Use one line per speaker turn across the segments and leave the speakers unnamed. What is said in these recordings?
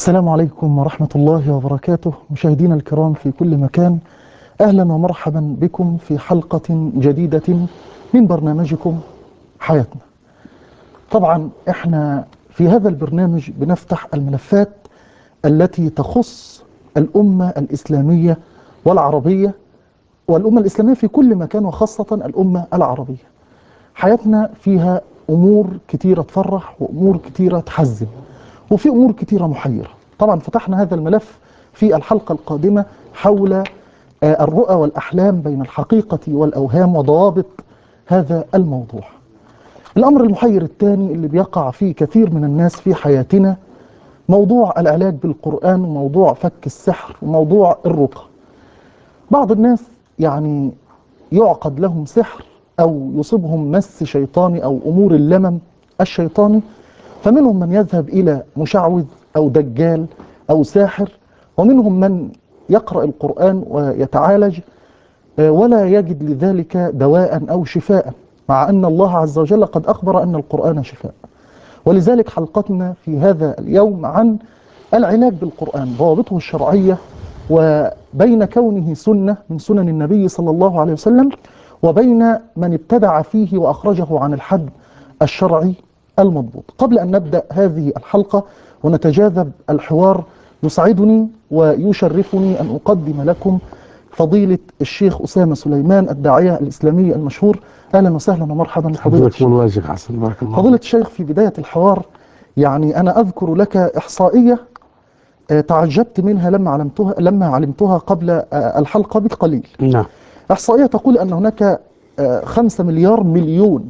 السلام عليكم ورحمة الله وبركاته، مشاهدينا الكرام في كل مكان. أهلا ومرحبا بكم في حلقة جديدة من برنامجكم حياتنا. طبعا احنا في هذا البرنامج بنفتح الملفات التي تخص الأمة الإسلامية والعربية، والأمة الإسلامية في كل مكان وخاصة الأمة العربية. حياتنا فيها أمور كتيرة تفرح وأمور كتيرة تحزن وفي أمور كتيرة محيرة. طبعا فتحنا هذا الملف في الحلقة القادمة حول الرؤى والأحلام بين الحقيقة والأوهام وضوابط هذا الموضوع. الأمر المحير الثاني اللي بيقع فيه كثير من الناس في حياتنا موضوع العلاج بالقرآن وموضوع فك السحر وموضوع الرقى. بعض الناس يعني يعقد لهم سحر أو يصيبهم مس شيطاني أو أمور اللمم الشيطاني، فمنهم من يذهب إلى مشعوذ أو دجال أو ساحر، ومنهم من يقرأ القرآن ويتعالج ولا يجد لذلك دواء أو شفاء، مع أن الله عز وجل قد أخبر أن القرآن شفاء. ولذلك حلقتنا في هذا اليوم عن العلاج بالقرآن، ضوابطه الشرعية، وبين كونه سنة من سنن النبي صلى الله عليه وسلم وبين من ابتدع فيه وأخرجه عن الحد الشرعي المضبوط. قبل أن نبدأ هذه الحلقة ونتجاذب الحوار، يسعدني ويشرفني أن أقدم لكم فضيلة الشيخ أسامة سليمان الداعية الإسلامي المشهور. أهلا وسهلا ومرحبا فضيلة الشيخ.
حسن، بارك الله.
فضيلة الشيخ، في بداية الحوار يعني أنا أذكر لك إحصائية تعجبت منها لما علمتها قبل الحلقة بقليل.
نعم.
إحصائية تقول أن هناك 5 مليار مليون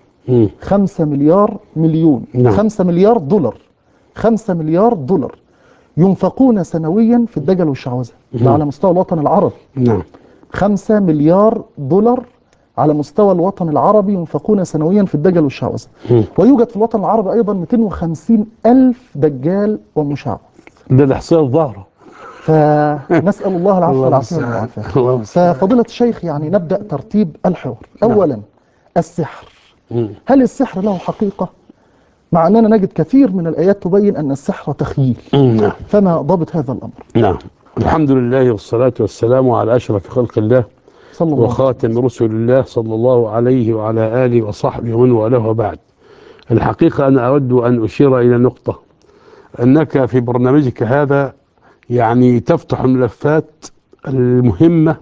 5 مليار مليون
نعم.
5 مليار دولار 5 مليار دولار ينفقون سنويا في الدجل والشعوذة. ده على مستوى الوطن العربي.
نعم.
5 مليار دولار على مستوى الوطن العربي ينفقون سنويا في الدجل والشعوذة. ويوجد في الوطن العربي أيضا 250 ألف دجال ومشعوذ.
ده إحصاء الظاهرة.
فنسأل الله العفو والعافية والعافية. ففضيلة الشيخ يعني نبدأ ترتيب الحوار. أولا السحر، هل السحر له حقيقة؟ مع أننا نجد كثير من الآيات تبين أن السحر تخييل. فما ضابط هذا الأمر؟
نعم. الحمد لله والصلاة والسلام على أشرف خلق الله وخاتم رسل الله صلى الله عليه وعلى آله وصحبه ومن والاه، وبعد. الحقيقة أنا أود أن أشير إلى نقطة، أنك في برنامجك هذا يعني تفتح الملفات المهمة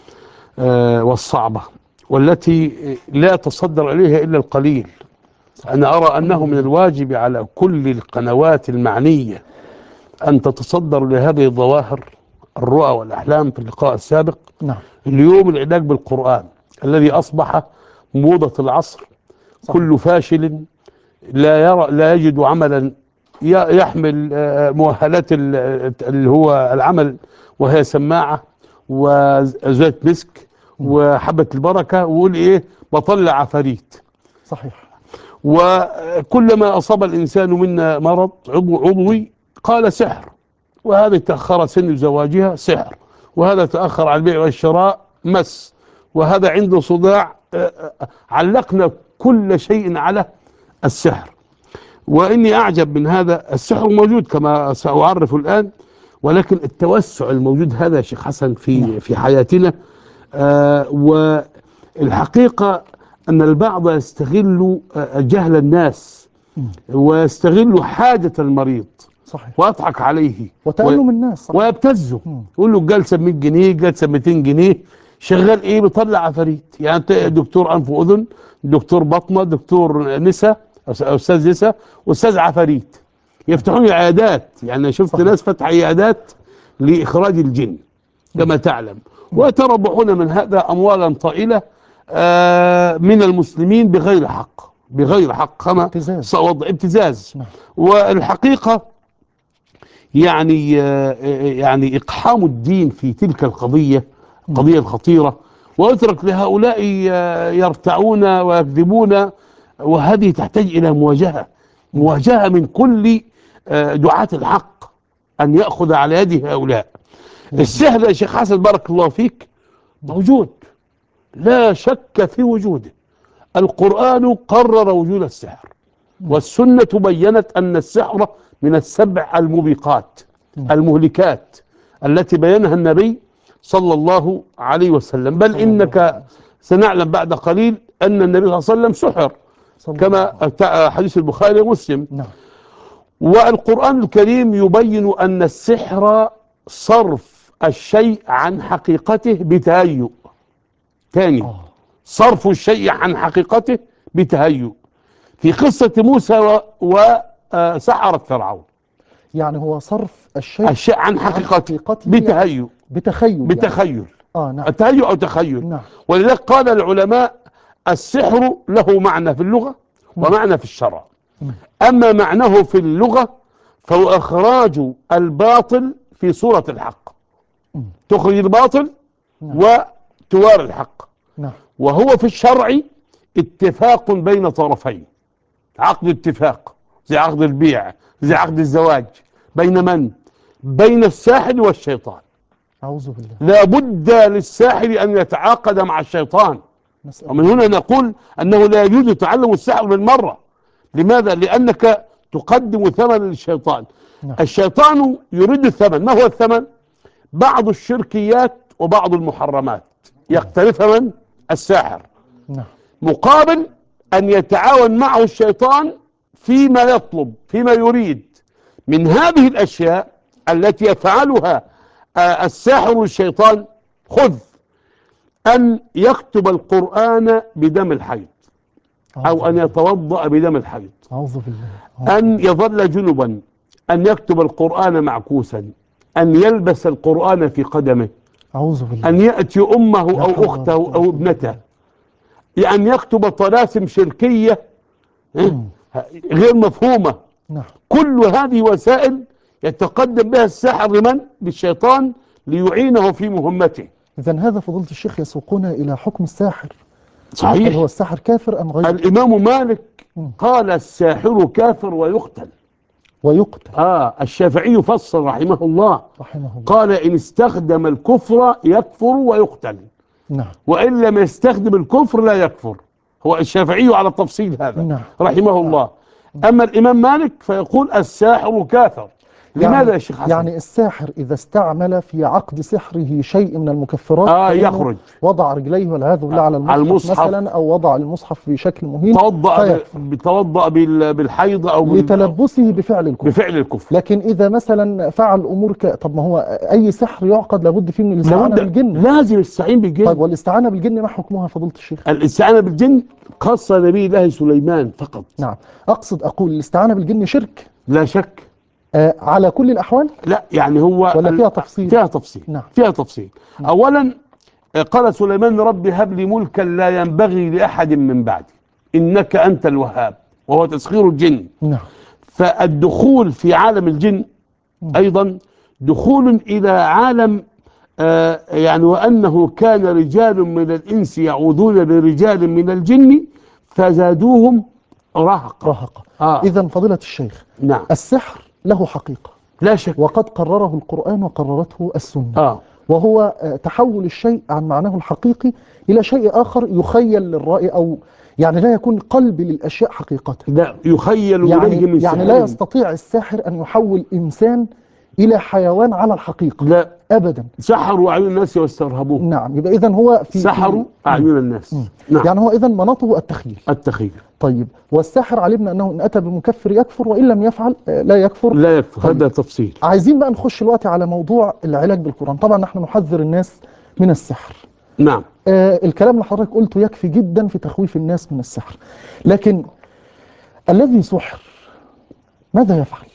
والصعبة، والتي لا تصدر إليها إلا القليل. أنا أرى أنه من الواجب على كل القنوات المعنية أن تتصدر لهذه الظواهر، الرؤى والأحلام في اللقاء السابق.
نعم.
اليوم العلاج بالقرآن الذي أصبح موضة العصر. كل فاشل لا يجد عملا يحمل مؤهلات اللي هو العمل، وهي سماعة وزيت مسك وحبة البركة، ويقول إيه؟ بطلع عفاريت.
صحيح.
وكلما أصاب الإنسان منا مرض عضوي قال سحر، وهذا تأخر سن زواجها سحر، وهذا تأخر على البيع والشراء مس، وهذا عنده صداع. علقنا كل شيء على السحر. وإني أعجب من هذا. السحر موجود كما سأعرف الآن، ولكن التوسع الموجود هذا يا شيخ حسن في حياتنا. والحقيقة أن البعض يستغل جهل الناس ويستغل حاجة المريض.
صحيح.
ويضحك عليه
وتألم الناس. صحيح.
ويبتزه. يقول له جلسة 100 جنيه، جلسة 200 جنيه، شغال إيه؟ بيطلع عفاريت. يعني دكتور أنف وأذن، دكتور بطنة، دكتور نساء، أستاذ نساء، أستاذ عفاريت. يفتحون عيادات. يعني شفت
صحيح.
ناس فتح عيادات لإخراج الجن كما تعلم، ويتربحون من هذا أموالا طائلة من المسلمين بغير حق، بغير حق، كما ابتزاز. والحقيقة يعني إقحام الدين في تلك القضية الخطيرة، ويترك لهؤلاء يرتعون ويكذبون. وهذه تحتاج إلى مواجهة من كل دعاة الحق، أن يأخذ على يد هؤلاء. السحر يا شيخ حسن بارك الله فيك موجود، لا شك في وجوده. القرآن قرر وجود السحر، والسنة بينت أن السحر من السبع الموبقات المهلكات التي بينها النبي صلى الله عليه وسلم. بل إنك سنعلم بعد قليل أن النبي صلى الله عليه وسلم سحر كما حديث البخاري ومسلم. والقرآن الكريم يبين أن السحر صرف الشيء عن حقيقته بتهيؤ. تاني، صرف الشيء عن حقيقته بتهيؤ. في قصة موسى وسحرة فرعون،
يعني هو صرف الشيء
عن حقيقته بتهيؤ، بتخيل.
نعم.
التهيؤ أو تخيل.
نعم.
ولذلك قال العلماء السحر له معنى في اللغة ومعنى في الشرع. أما معناه في اللغة فهو إخراج الباطل في صورة الحق، تخرج الباطل وتواري الحق. وهو في الشرع اتفاق بين طرفين، عقد اتفاق زي عقد البيع، زي عقد الزواج، بين من؟ بين الساحر والشيطان.
أعوذ بالله.
لا بد للساحر أن يتعاقد مع الشيطان، ومن هنا نقول أنه لا يجوز تعلم السحر بالمرة. لماذا؟ لأنك تقدم ثمن للشيطان. الشيطان يريد الثمن. ما هو الثمن؟ بعض الشركيات وبعض المحرمات يقترفها من؟ الساحر، مقابل أن يتعاون معه الشيطان فيما يطلب، فيما يريد. من هذه الأشياء التي يفعلها الساحر والشيطان، خذ أن يكتب القرآن بدم الحيض، أو أن يتوضأ بدم الحيض، أن يظل جنبا، أن يكتب القرآن معكوسا، أن يلبس القرآن في قدمه، أن يأتي أمه أو أخته أو ابنته، أن يكتب طلاسم شركية غير مفهومة. كل هذه وسائل يتقدم بها الساحر لمن؟ للشيطان، ليعينه في مهمته.
إذن هذا فضيلة الشيخ يسوقنا إلى حكم الساحر.
صحيح.
هل هو الساحر كافر أم غير؟
الإمام مالك قال الساحر كافر ويقتل. الشافعي فصل رحمه الله قال إن استخدم الكفر يكفر ويقتل. وإن لم يستخدم الكفر لا يكفر. هو الشافعي على التفصيل هذا رحمه الله. أما الإمام مالك فيقول الساحر كافر. لماذا يا شيخ حسن؟
يعني الساحر إذا استعمل في عقد سحره شيء من المكفرات
يخرج،
وضع رجليه والعياذ بالله على المصحف مثلا، أو وضع المصحف بشكل مهين،
توضأ بالحيض أو
لتلبسه بفعل الكفر. لكن إذا مثلا فعل أمور طب ما هو أي سحر يعقد لابد فيه من الاستعانة بالجن.
لازم يستعين بالجن.
طيب والاستعانة بالجن ما حكمها فضيلة الشيخ؟
الاستعانة بالجن خاصة نبي الله سليمان فقط.
نعم. أقول الاستعانة بالجن شرك
لا شك
على كل الأحوال؟
لا، يعني هو
ولا فيها تفصيل؟
فيها تفصيل. فيها تفصيل. أولا قال سليمان رب هب لي ملكا لا ينبغي لأحد من بعدي إنك أنت الوهاب، وهو تسخير الجن. فالدخول في عالم الجن أيضا دخول إلى عالم يعني وأنه كان رجال من الإنس يعوذون برجال من الجن فزادوهم رهقا.
إذن فضيلة الشيخ، السحر له حقيقة
لا شك،
وقد قرره القرآن وقررته السنة. وهو تحول الشيء عن معناه الحقيقي إلى شيء آخر يخيل للرأي، أو يعني لا يكون قلب للأشياء حقيقة.
لا يخيل
يعني لا يستطيع الساحر أن يحول إنسان إلى حيوان على الحقيقة.
لا
أبدا.
سحروا أعين الناس واسترهبوه.
نعم. يبقى إذن هو
سحروا أعين الناس.
يعني هو إذن مناطه التخيل. طيب والساحر علمنا أنه إن أتى بمكفر يكفر، وإن لم يفعل لا يكفر.
طيب. هذا تفصيل.
عايزين بقى نخش الوقت على موضوع العلاج بالقرآن. طبعا نحن نحذر الناس من السحر.
نعم.
الكلام اللي حضرتك قلته يكفي جدا في تخويف الناس من السحر، لكن الذي سحر ماذا يفعل؟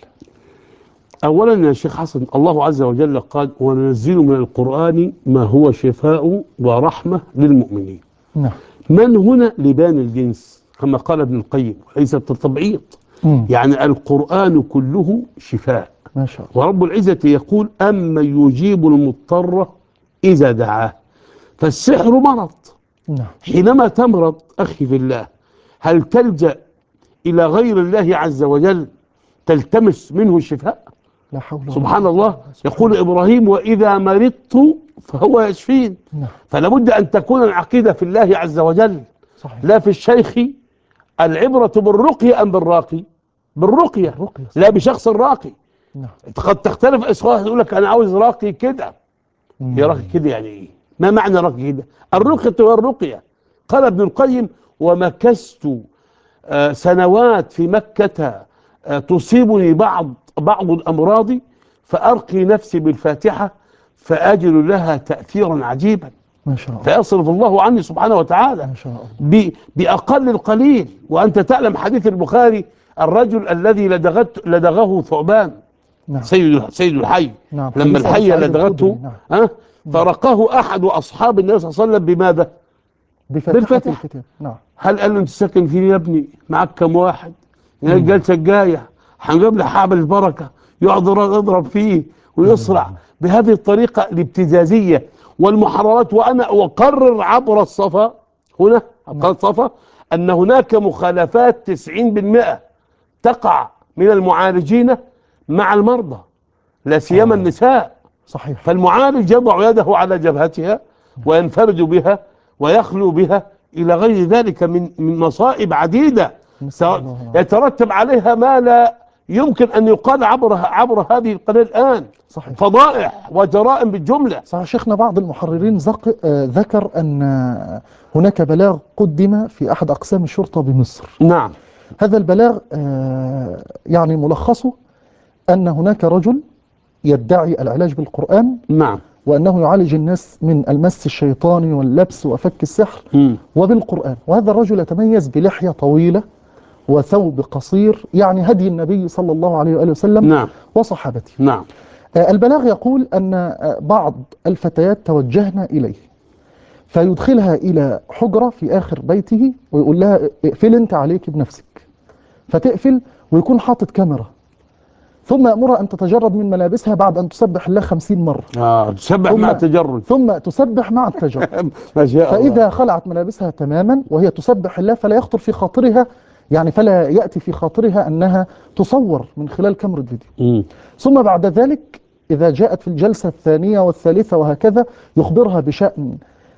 أولا يا شيخ حسن، الله عز وجل قال وننزل من القرآن ما هو شفاء ورحمة للمؤمنين. من هنا لبان الجنس كما قال ابن القيم، ليس التطبيق. يعني القرآن كله شفاء.
ما شاء الله.
ورب العزة يقول أما يجيب المضطر إذا دعاه. فالسحر مرض. حينما تمرض أخي في الله، هل تلجأ إلى غير الله عز وجل تلتمس منه الشفاء؟
لا حول ولا قوة.
سبحان الله. يقول إبراهيم وإذا مرضت فهو يشفين. فلا بد أن تكون العقيدة في الله عز وجل. لا في الشيخ العبرة بالرقية أم بالراقي؟ بالرقية،
الرقية
لا بشخص الراقي.
نعم.
قد تختلف أشخاص، يقول لك أنا عاوز راقي كده. يا راقي كده يعني إيه؟ ما معنى راقي كده؟ الرقية هو الرقية. قال ابن القيم: ومكثت سنوات في مكة تصيبني بعض الأمراض، فأرقي نفسي بالفاتحة فأجد لها تأثيرا عجيبا،
ما شاء الله.
فيصرف الله عني سبحانه وتعالى
ما شاء الله.
بأقل القليل. وأنت تعلم حديث البخاري: الرجل الذي لدغه ثعبان،
نعم.
سيد الحي،
نعم.
لما
حديث أبي
الحية
سعيد
لدغته
الخدري. نعم.
فرقاه أحد أصحاب النبي صلى الله عليه وسلم بماذا؟
بفاتحة
بالفتح.
الكتاب. نعم.
هل قال له أنت ساكن فين يا ابني؟ معاك كم واحد؟ يا الجلسة الجاية هنجيب له حبل البركة يقعد يضرب فيه ويصرع بهذه الطريقة الابتزازية والمحررات. وأنا أقرر عبر الصفا هنا، عبر الصفا، أن هناك مخالفات 90% تقع من المعالجين مع المرضى، لا سيما النساء.
صحيح.
فالمعالج يضع يده على جبهتها وينفرج بها ويخلو بها إلى غير ذلك من مصائب عديدة يترتب عليها ما لا يمكن أن يقال عبر هذه القناة الآن.
صحيح.
فضائح وجرائم بالجملة.
صحيح. شيخنا، بعض المحررين ذكر أن هناك بلاغ قدم في أحد أقسام الشرطة بمصر.
نعم.
هذا البلاغ يعني ملخصه أن هناك رجل يدعي العلاج بالقرآن،
نعم.
وأنه يعالج الناس من المس الشيطاني واللبس وفك السحر وبالقرآن. وهذا الرجل يتميز بلحية طويلة وثوب قصير، يعني هدي النبي صلى الله عليه وآله وسلم.
نعم.
وصحابته.
نعم.
البلاغ يقول أن بعض الفتيات توجهن إليه، فيدخلها إلى حجرة في آخر بيته ويقول لها اقفل أنت عليك بنفسك، فتقفل ويكون حاطط كاميرا، ثم يأمرها أن تتجرد من ملابسها بعد أن تسبح الله 50 مرة.
تسبح مع التجرد.
ثم تسبح مع التجرد.
ما شاء الله.
فإذا خلعت ملابسها تماما وهي تسبح الله، فلا يخطر في خاطرها، يعني فلا يأتي في خاطرها أنها تصور من خلال كاميرا فيديو. ثم بعد ذلك إذا جاءت في الجلسة الثانية والثالثة وهكذا يخبرها بشأن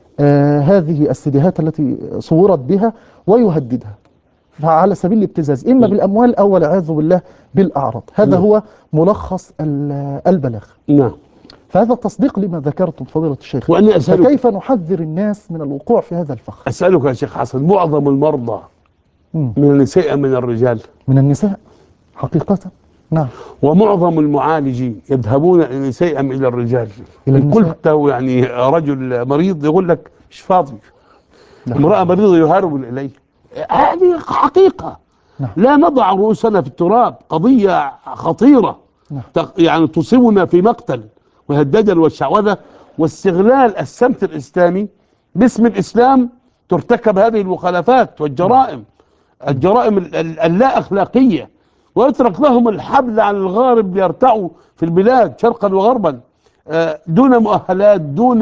هذه السيديهات التي صورت بها ويهددها، فعلى سبيل الابتزاز إما بالأموال أو والعياذ بالله بالأعراض. هذا هو ملخص البلاغ.
نعم.
فهذا تصديق لما ذكرتم فضيلة الشيخ.
وأني أسألك،
فكيف نحذر الناس من الوقوع في هذا الفخ؟
أسألك يا شيخ حسن، معظم المرضى من النساء من الرجال؟
من النساء حقيقة. نعم.
ومعظم المعالجين يذهبون النساء أم إلى الرجال؟ إن قلت يعني رجل مريض يقول لك مش فاضي، امرأة مريضة يهرب إليه. هذه حقيقة.
نعم.
لا نضع رؤوسنا في التراب، قضية خطيرة.
نعم.
يعني تصيبنا في مقتل وهددا والشعوذة واستغلال السمت الإسلامي باسم الإسلام. ترتكب هذه المخالفات والجرائم، الجرائم اللا أخلاقية، ويترك لهم الحبل عن الغارب ليرتعوا في البلاد شرقا وغربا دون مؤهلات، دون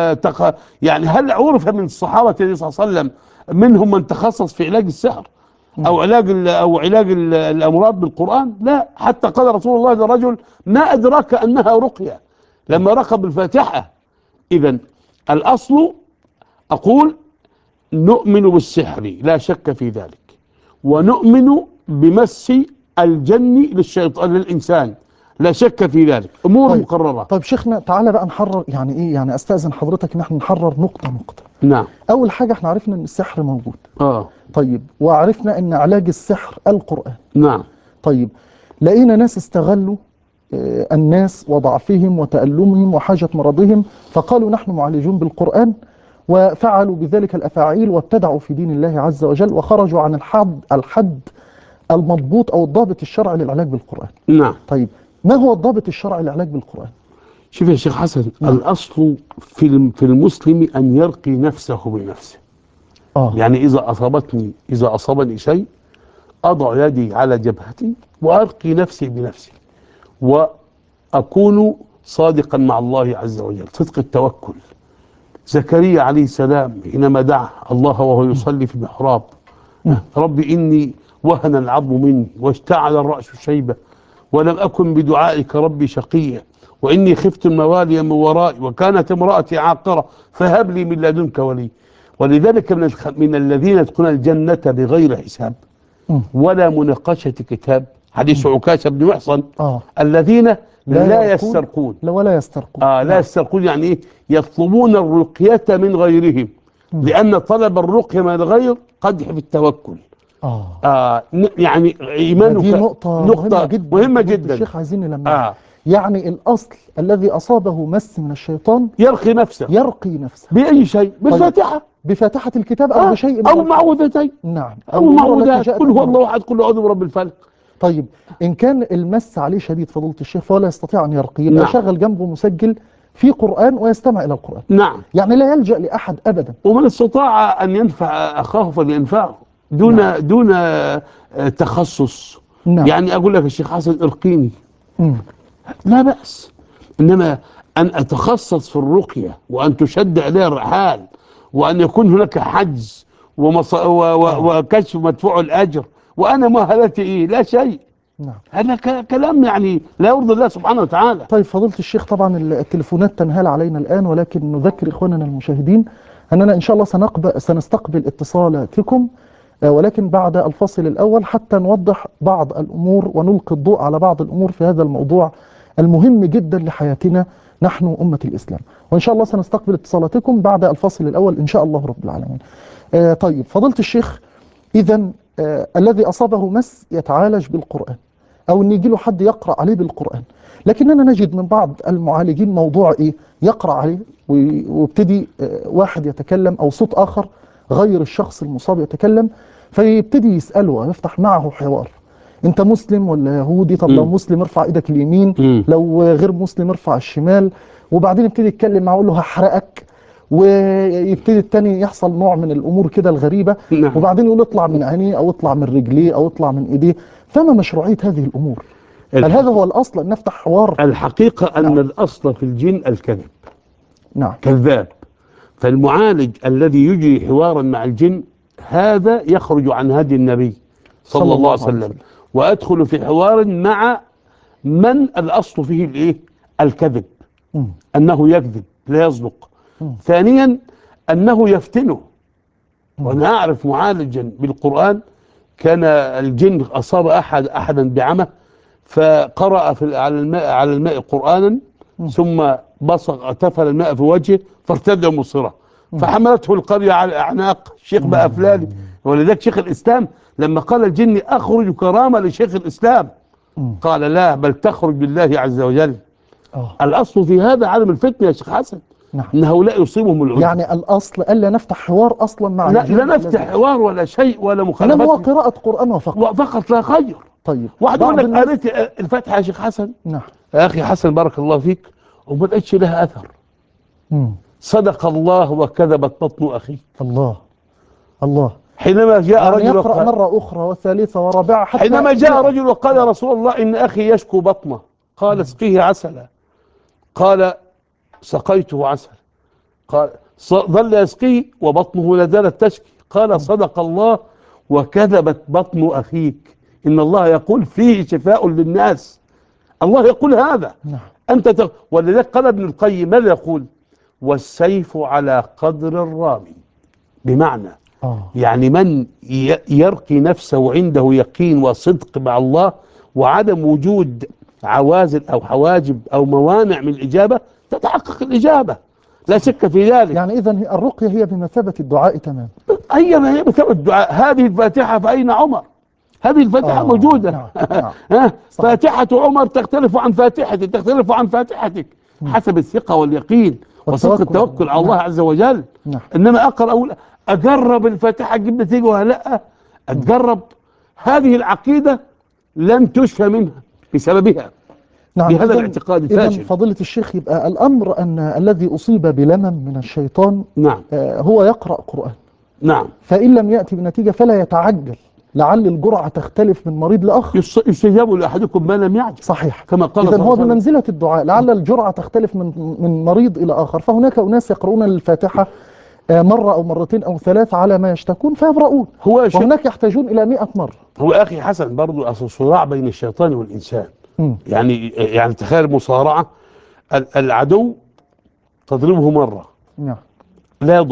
يعني هل عرف من الصحابة النبي صلى الله عليه وسلم منهم من تخصص في علاج السحر أو علاج الأمراض بالقرآن؟ لا. حتى قال رسول الله للرجل: ما أدراك أنها رقية، لما رقى بالفاتحة. إذن الأصل أقول نؤمن بالسحر لا شك في ذلك، ونؤمن بمس الجن للشيطان للإنسان لا شك في ذلك، أمور مقررة.
طيب شيخنا، تعالى بقى نحرر، يعني إيه، يعني أستأذن حضرتك إن احنا نحرر نقطة نقطة.
نعم.
أول حاجة احنا عرفنا إن السحر موجود.
طيب.
وعرفنا إن علاج السحر القرآن.
نعم.
طيب، لقينا ناس استغلوا الناس وضعفهم وتألمهم وحاجة مرضهم، فقالوا نحن معالجون بالقرآن، وفعلوا بذلك الأفاعيل وابتدعوا في دين الله عز وجل وخرجوا عن الحد المضبوط أو الضابط الشرعي للعلاج بالقرآن.
نعم.
طيب، ما هو الضابط الشرعي للعلاج بالقرآن؟
شوف يا شيخ حسن، الأصل في المسلم أن يرقي نفسه بنفسه. يعني إذا أصابني شيء أضع يدي على جبهتي وأرقي نفسي بنفسي، وأكون صادقا مع الله عز وجل صدق التوكل. زكريا عليه السلام حينما دعا الله وهو يصلي في المحراب: ربي إني وهن العظم مني واشتعل الرأس شيبة ولم أكن بدعائك ربي شقيا وإني خفت الموالي من ورائي وكانت امرأتي عاقرة فهب لي من لدنك ولي. ولذلك من الذين يدخلون الجنة بغير حساب ولا مناقشة كتاب، حديث عكاشة بن محصن، الذين لا يسترقون.
ولا يسترقون.
لا يسترقون يعني ايه؟ يطلبون الرقية من غيرهم، لأن طلب الرقية من الغير قدح في التوكل. يعني إيمانك
دي نقطة مهمة جدا. الشيخ عايزين نلمعها. يعني الأصل الذي أصابه مس من الشيطان
يرقي نفسه
بأي شيء،
بالفاتحة،
بفاتحة الكتاب أو بشيء
أو معوذتين.
نعم،
أو معوذات، قل هو الله أحد، قل أعوذ برب الفلق.
طيب إن كان المس عليه شديد فضيلة الشيخ فلا يستطيع أن يرقي، يبقى شغل جنبه مسجل في قرآن ويستمع إلى القرآن.
نعم،
يعني لا يلجأ لأحد أبدا.
ومن استطاع أن ينفع أخاه فلينفعه دون تخصص. يعني أقول لك الشيخ حسن ارقيني، لا بأس، إنما أن أتخصص في الرقية وأن تشد عليها الرحال وأن يكون هناك حجز وكشف مدفوع الأجر وأنا مؤهلتي إيه؟ لا شيء. هذا كلام يعني لا يرضي الله سبحانه وتعالى.
طيب فضيلة الشيخ، طبعا التليفونات تنهال علينا الآن، ولكن نذكر إخواننا المشاهدين أننا إن شاء الله سنستقبل اتصالاتكم، ولكن بعد الفصل الأول حتى نوضح بعض الأمور ونلقي الضوء على بعض الأمور في هذا الموضوع المهم جدا لحياتنا نحن أمة الإسلام. وإن شاء الله سنستقبل اتصالاتكم بعد الفصل الأول إن شاء الله رب العالمين. طيب فضيلة الشيخ، إذن الذي أصابه مس يتعالج بالقرآن، أو أن يجي له حد يقرأ عليه بالقرآن، لكننا نجد من بعض المعالجين موضوع إيه؟ يقرأ عليه ويبتدي واحد يتكلم أو صوت آخر غير الشخص المصاب يتكلم، فيبتدي يسأله ويفتح معه حوار: أنت مسلم ولا يهودي؟ طب لو مسلم ارفع إيدك اليمين، لو غير مسلم ارفع الشمال. وبعدين يبتدي يتكلم معه، يقول له هحرقك، ويبتدي التاني يحصل نوع من الأمور كده الغريبة. وبعدين يقول اطلع من عينيه أو اطلع من رجليه أو اطلع من إيديه. فما مشروعية هذه الأمور؟ هل هذا هو الأصل أن نفتح حوار؟
الحقيقة أن الأصل في الجن الكذب. كذاب. فالمعالج الذي يجري حوارا مع الجن هذا يخرج عن هدي النبي صلى الله عليه وسلم، وأدخل في حوار مع من الأصل فيه الإيه؟ الكذب. أنه يكذب لا يصدق. ثانيا أنه يفتنه. وأنا أعرف معالجا بالقرآن كان الجن أصاب أحدا بعمى، فقرأ على الماء قرآنا ثم بصق تفل الماء في وجهه فارتد مبصرة، فحملته القرية على الأعناق. شيخ بقى فلاني. ولذلك شيخ الإسلام لما قال الجن أخرج كرامة لشيخ الإسلام قال لا، بل تخرج بالله عز وجل. الأصل في هذا عدم الفتنة يا شيخ حسن. إن هؤلاء يصيبهم العجب.
يعني الأصل ألا نفتح حوار أصلا مع الجن؟
لا نفتح حوار ولا شيء ولا مخالفات،
إنما هو قراءة قرآن
فقط لا خير.
طيب
واحد يقول لك قريت الفاتحة يا شيخ حسن. يا أخي حسن بارك الله فيك، وما لقيتش لها أثر. صدق الله وكذبت بطن أخي.
الله.
حينما جاء رجل
يقرأ مرة أخرى وثالثة ورابعة،
حينما جاء رجل وقال يا رسول الله إن أخي يشكو بطنه، قال اسقيه عسلا. قال سقيته عسل. قال ظل يسقيه وبطنه لا زالت تشكي. قال صدق الله وكذبت بطن أخيك، إن الله يقول فيه شفاء للناس. الله يقول هذا. أنت ولذلك قال ابن القيم ماذا يقول؟ والسيف على قدر الرامي. بمعنى يعني من يرقي نفسه عنده يقين وصدق مع الله وعدم وجود عوازل أو حواجب أو موانع من الإجابة تتحقق الإجابة، لا شك في ذلك.
يعني إذن الرقية هي بمثابة الدعاء تمام.
هي بمثابة الدعاء. هذه الفاتحة فأين عمر؟ هذه الفاتحة موجودة. فاتحة عمر تختلف عن فاتحتك، تختلف عن فاتحتك حسب الثقة واليقين وصدق التوكل على الله عز وجل. إنما أقرأ أجرب الفاتحة أجيب نتيجة ولا لا؟ أتجرب. هذه العقيدة لن تشفى منها بسببها. بهذا الاعتقاد الفاشل.
إذن فضيلة الشيخ يبقى الأمر أن الذي أصيب بلمم من الشيطان هو يقرأ قرآن. فإن لم يأتي بنتيجة فلا يتعجل، لعل الجرعة تختلف من مريض لآخر.
يستجاب لأحدكم ما لم يعجل.
صحيح.
كما قال
إذن هو بمنزلة الدعاء، لعل الجرعة تختلف من مريض إلى آخر. فهناك أناس يقرؤون الفاتحة مرة أو مرتين أو ثلاث على ما يشتكون فيبرؤون، وهناك يحتاجون إلى 100 مرة.
هو أخي حسن برضو أصل صراع بين الشيطان والإنسان. يعني تخيل مصارعة، العدو تضربه مرة لا يضعف،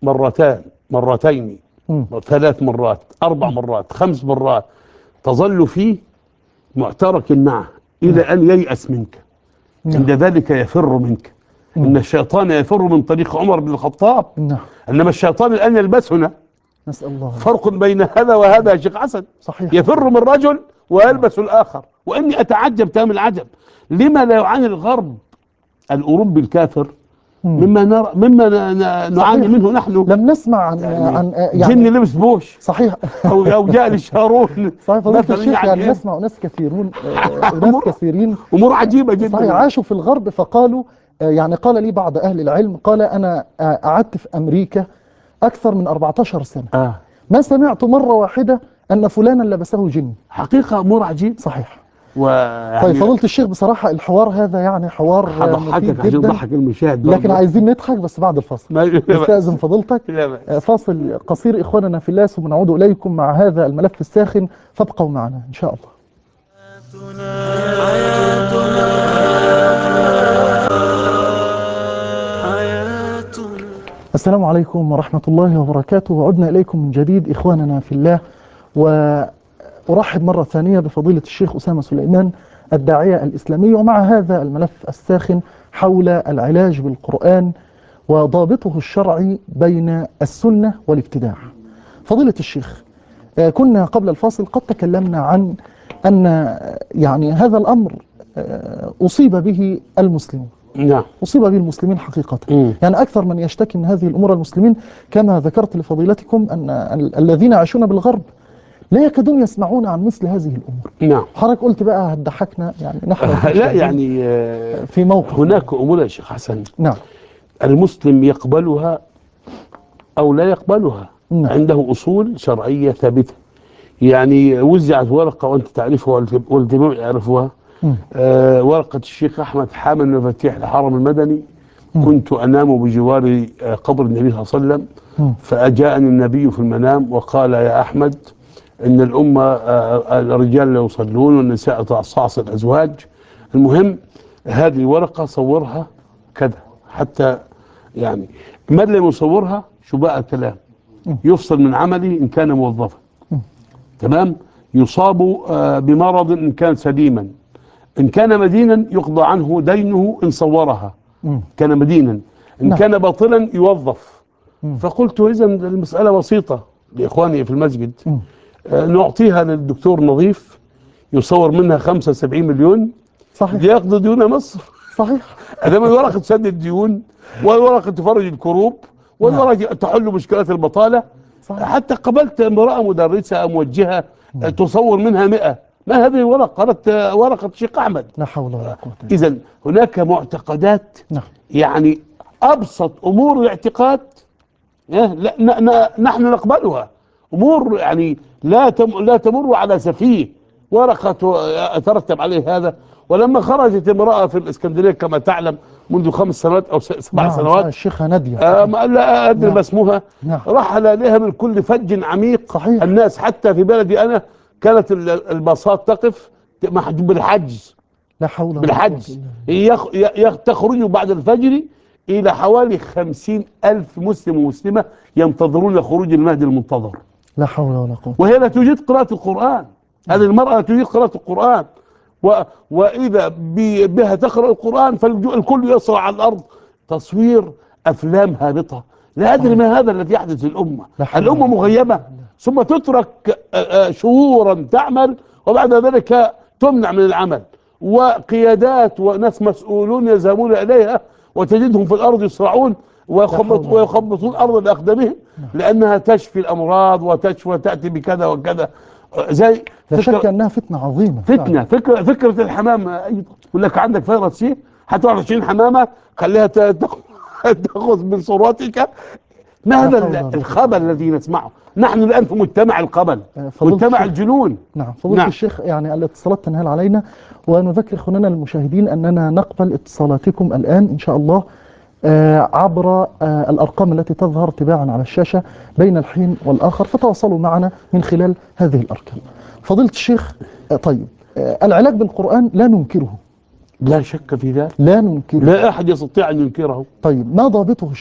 مرتين، 3 مرات، 4 مرات، 5 مرات، تظل فيه معترك معه إلى أن ييأس منك. عند ذلك يفر منك. إن الشيطان يفر من طريق عمر بن الخطاب، إنما الشيطان الآن يلبسنا.
نسأل الله.
فرق بين هذا وهذا يا شيخ حسن.
صحيح.
يفر من رجل ويلبس الآخر. وإني أتعجب تمام العجب لما لا يعاني الغرب الأوروبي الكافر مما نعاني منه نحن.
لم نسمع عن
يعني جن لبس بوش.
صحيح.
أو جاء لشارون.
صحيح فضيلة الشيخ. يعني نسمع ناس كثيرين
أمور عجيبة جدا.
صحيح عاشوا في الغرب فقالوا، يعني قال لي بعض أهل العلم، قال أنا قعدت في أمريكا أكثر من 14 سنة ما سمعت مرة واحدة أن فلانا لبسه جن.
حقيقة أمور عجيب.
صحيح.
يعني
طيب فضيلة الشيخ بصراحة الحوار هذا يعني حوار مفيد جدا،
ضحك المشاهد
لكن عايزين نضحك بس بعد الفاصل. نستأذن فضيلتك. فاصل قصير إخواننا في الله ثم نعود إليكم مع هذا الملف الساخن، فابقوا معنا إن شاء الله. السلام عليكم ورحمة الله وبركاته، وعدنا إليكم من جديد إخواننا في الله، وأرحب مرة ثانية بفضيلة الشيخ أسامة سليمان الداعية الإسلامي، ومع هذا الملف الساخن حول العلاج بالقرآن وضابطه الشرعي بين السنة والابتداع. فضيلة الشيخ، كنا قبل الفاصل قد تكلمنا عن أن يعني هذا الأمر أصيب به المسلمون.
نعم.
أصيب به المسلمين حقيقة. يعني أكثر من يشتكي من هذه الأمور المسلمين، كما ذكرت لفضيلتكم أن الذين يعيشون بالغرب لا يكادون يسمعون عن مثل هذه الأمور.
نعم.
حضرتك قلت بقى هتضحكنا يعني نحن
لا يعني
في موقف
هناك أمور يا شيخ حسن.
نعم.
المسلم يقبلها أو لا يقبلها. نعم. عنده أصول شرعية ثابتة. يعني وزعت ورقة وأنت تعرفها والجميع يعرفها، ورقة الشيخ أحمد حامل مفاتيح الحرم المدني. كنت أنام بجوار قبر النبي صلى الله عليه وسلم، فأجاءني النبي في المنام وقال يا أحمد إن الأمة الرجال لا يصلون والنساء تعصعص الأزواج. المهم هذه الورقة صورها كذا، حتى يعني من لم يصورها شو بقى الكلام، يفصل من عملي إن كان موظفا، تمام، يصاب بمرض إن كان سليما، إن كان مدينا يقضى عنه دينه إن صورها كان مدينا، إن كان باطلا يوظف. فقلت إذا المسألة بسيطة لإخواني في المسجد، نعطيها للدكتور نظيف يصور منها 75 مليون.
صحيح.
ليقضي ديون مصر.
صحيح.
هذا من ورقة سد الديون، وورقة تفرج الكروب، وورقة تحل مشكلات البطالة. صحيح. حتى قبلت امرأة مدرسة موجهة تصور منها 100. ما هذه الورقة؟ قالت ورقة الشيخ أحمد.
لا حول ولا قوة.
إذن هناك معتقدات. نعم. يعني أبسط أمور الاعتقاد نحن نقبلها. أمور يعني لا تمر على سفيه. ورقة ترتب عليه هذا. ولما خرجت امرأة في الإسكندرية كما تعلم منذ 5 سنوات أو 7 سنوات،
الشيخة نادية،
لا أدري ما اسمها، رحل إليها من كل فج عميق.
صحيح.
الناس حتى في بلدي أنا كانت الباصات تقف محجوب بالحجز.
لا حول ولا قوة.
بالحجز تخرج بعد الفجر إلى حوالي 50,000 مسلم ومسلمة ينتظرون خروج المهدي المنتظر.
لا حول ولا قوة.
وهي لا تجيد قراءة القرآن. هذه المرأة لا تجيد قراءة القرآن، وإذا بها تقرأ القرآن فالكل يصرع على الأرض. تصوير أفلام هابطة. لا أدري ما هذا الذي يحدث للأمة. الأمة مغيبة، ثم تترك شهورا تعمل وبعد ذلك تمنع من العمل، وقيادات وناس مسؤولون يذهبون إليها وتجدهم في الأرض يصرعون ويخبطون الأرض بأقدامهم لأنها تشفي الأمراض وتأتي بكذا وكذا. زي
لا شك أنها فتنة عظيمة.
فتنة. فكرة الحمامة أيضا. يقول لك عندك فيروس سي، هتروح 20 حمامة خليها تأخذ من صورتك. ما هذا الخبل الذي نسمعه؟ نحن الآن في مجتمع القبل، مجتمع الجنون.
نعم. فضيلة الشيخ، يعني الاتصالات تنهال علينا، ونذكر اخواننا المشاهدين أننا نقبل اتصالاتكم الآن إن شاء الله عبر الأرقام التي تظهر تباعا على الشاشة بين الحين والآخر، فتواصلوا معنا من خلال هذه الأرقام. فضيلة الشيخ، طيب العلاج بالقرآن لا ننكره،
لا شك في ذلك،
لا ننكره،
لا أحد يستطيع أن ينكره.
طيب ما ضابطه الشرعي؟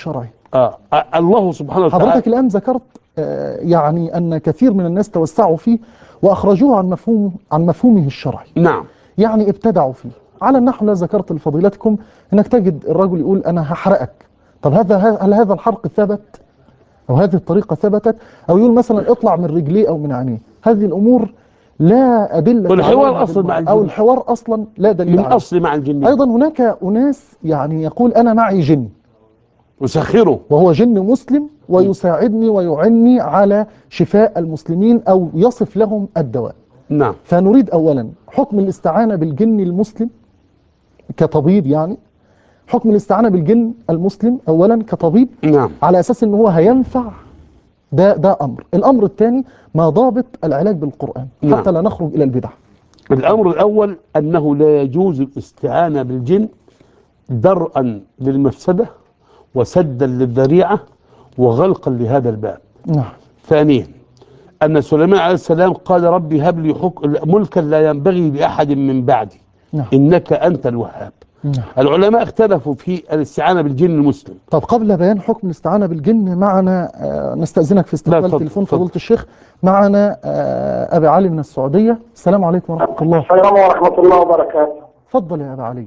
الله سبحانه وتعالى.
حضرتك الآن ذكرت يعني أن كثير من الناس توسعوا فيه وأخرجوه عن مفهومه الشرعي.
نعم.
يعني ابتدعوا فيه على النحو الذي ذكرت لفضيلتكم، انك تجد الرجل يقول انا هحرقك. طب هل هذا الحرق ثبت او هذه الطريقه ثبتت؟ او يقول مثلا اطلع من رجليه او من عينيه. هذه الامور لا ادله
والحوار اصلا مع الجن،
او الحوار اصلا لا دليل
من
عليه
اصل مع الجن.
ايضا هناك اناس يعني يقول انا معي جن
وسخره،
وهو جن مسلم ويساعدني ويعني على شفاء المسلمين او يصف لهم الدواء.
نعم.
فنريد اولا حكم الاستعانه بالجن المسلم كطبيب، يعني حكم الاستعانة بالجن المسلم أولا كطبيب،
نعم.
على أساس أنه هو هينفع. ده أمر. الأمر الثاني ما ضابط العلاج بالقرآن
نعم.
حتى لا نخرج إلى البدع.
الأمر الأول أنه لا يجوز الاستعانة بالجن درءا للمفسدة وسدا للذريعة وغلقا لهذا الباب.
نعم.
ثانيا أن سليمان عليه السلام قال ربي هب لي ملكا لا ينبغي لأحد من بعدي.
نعم.
إنك أنت الوهاب.
نعم.
العلماء اختلفوا في الاستعانة بالجن المسلم.
طب قبل بيان حكم الاستعانة بالجن معنا نستأذنك في استقبال تليفون فضيلة الشيخ. معنا أبي علي من السعودية. السلام عليكم ورحمة الله.
السلام ورحمة الله وبركاته.
تفضل يا أبي علي.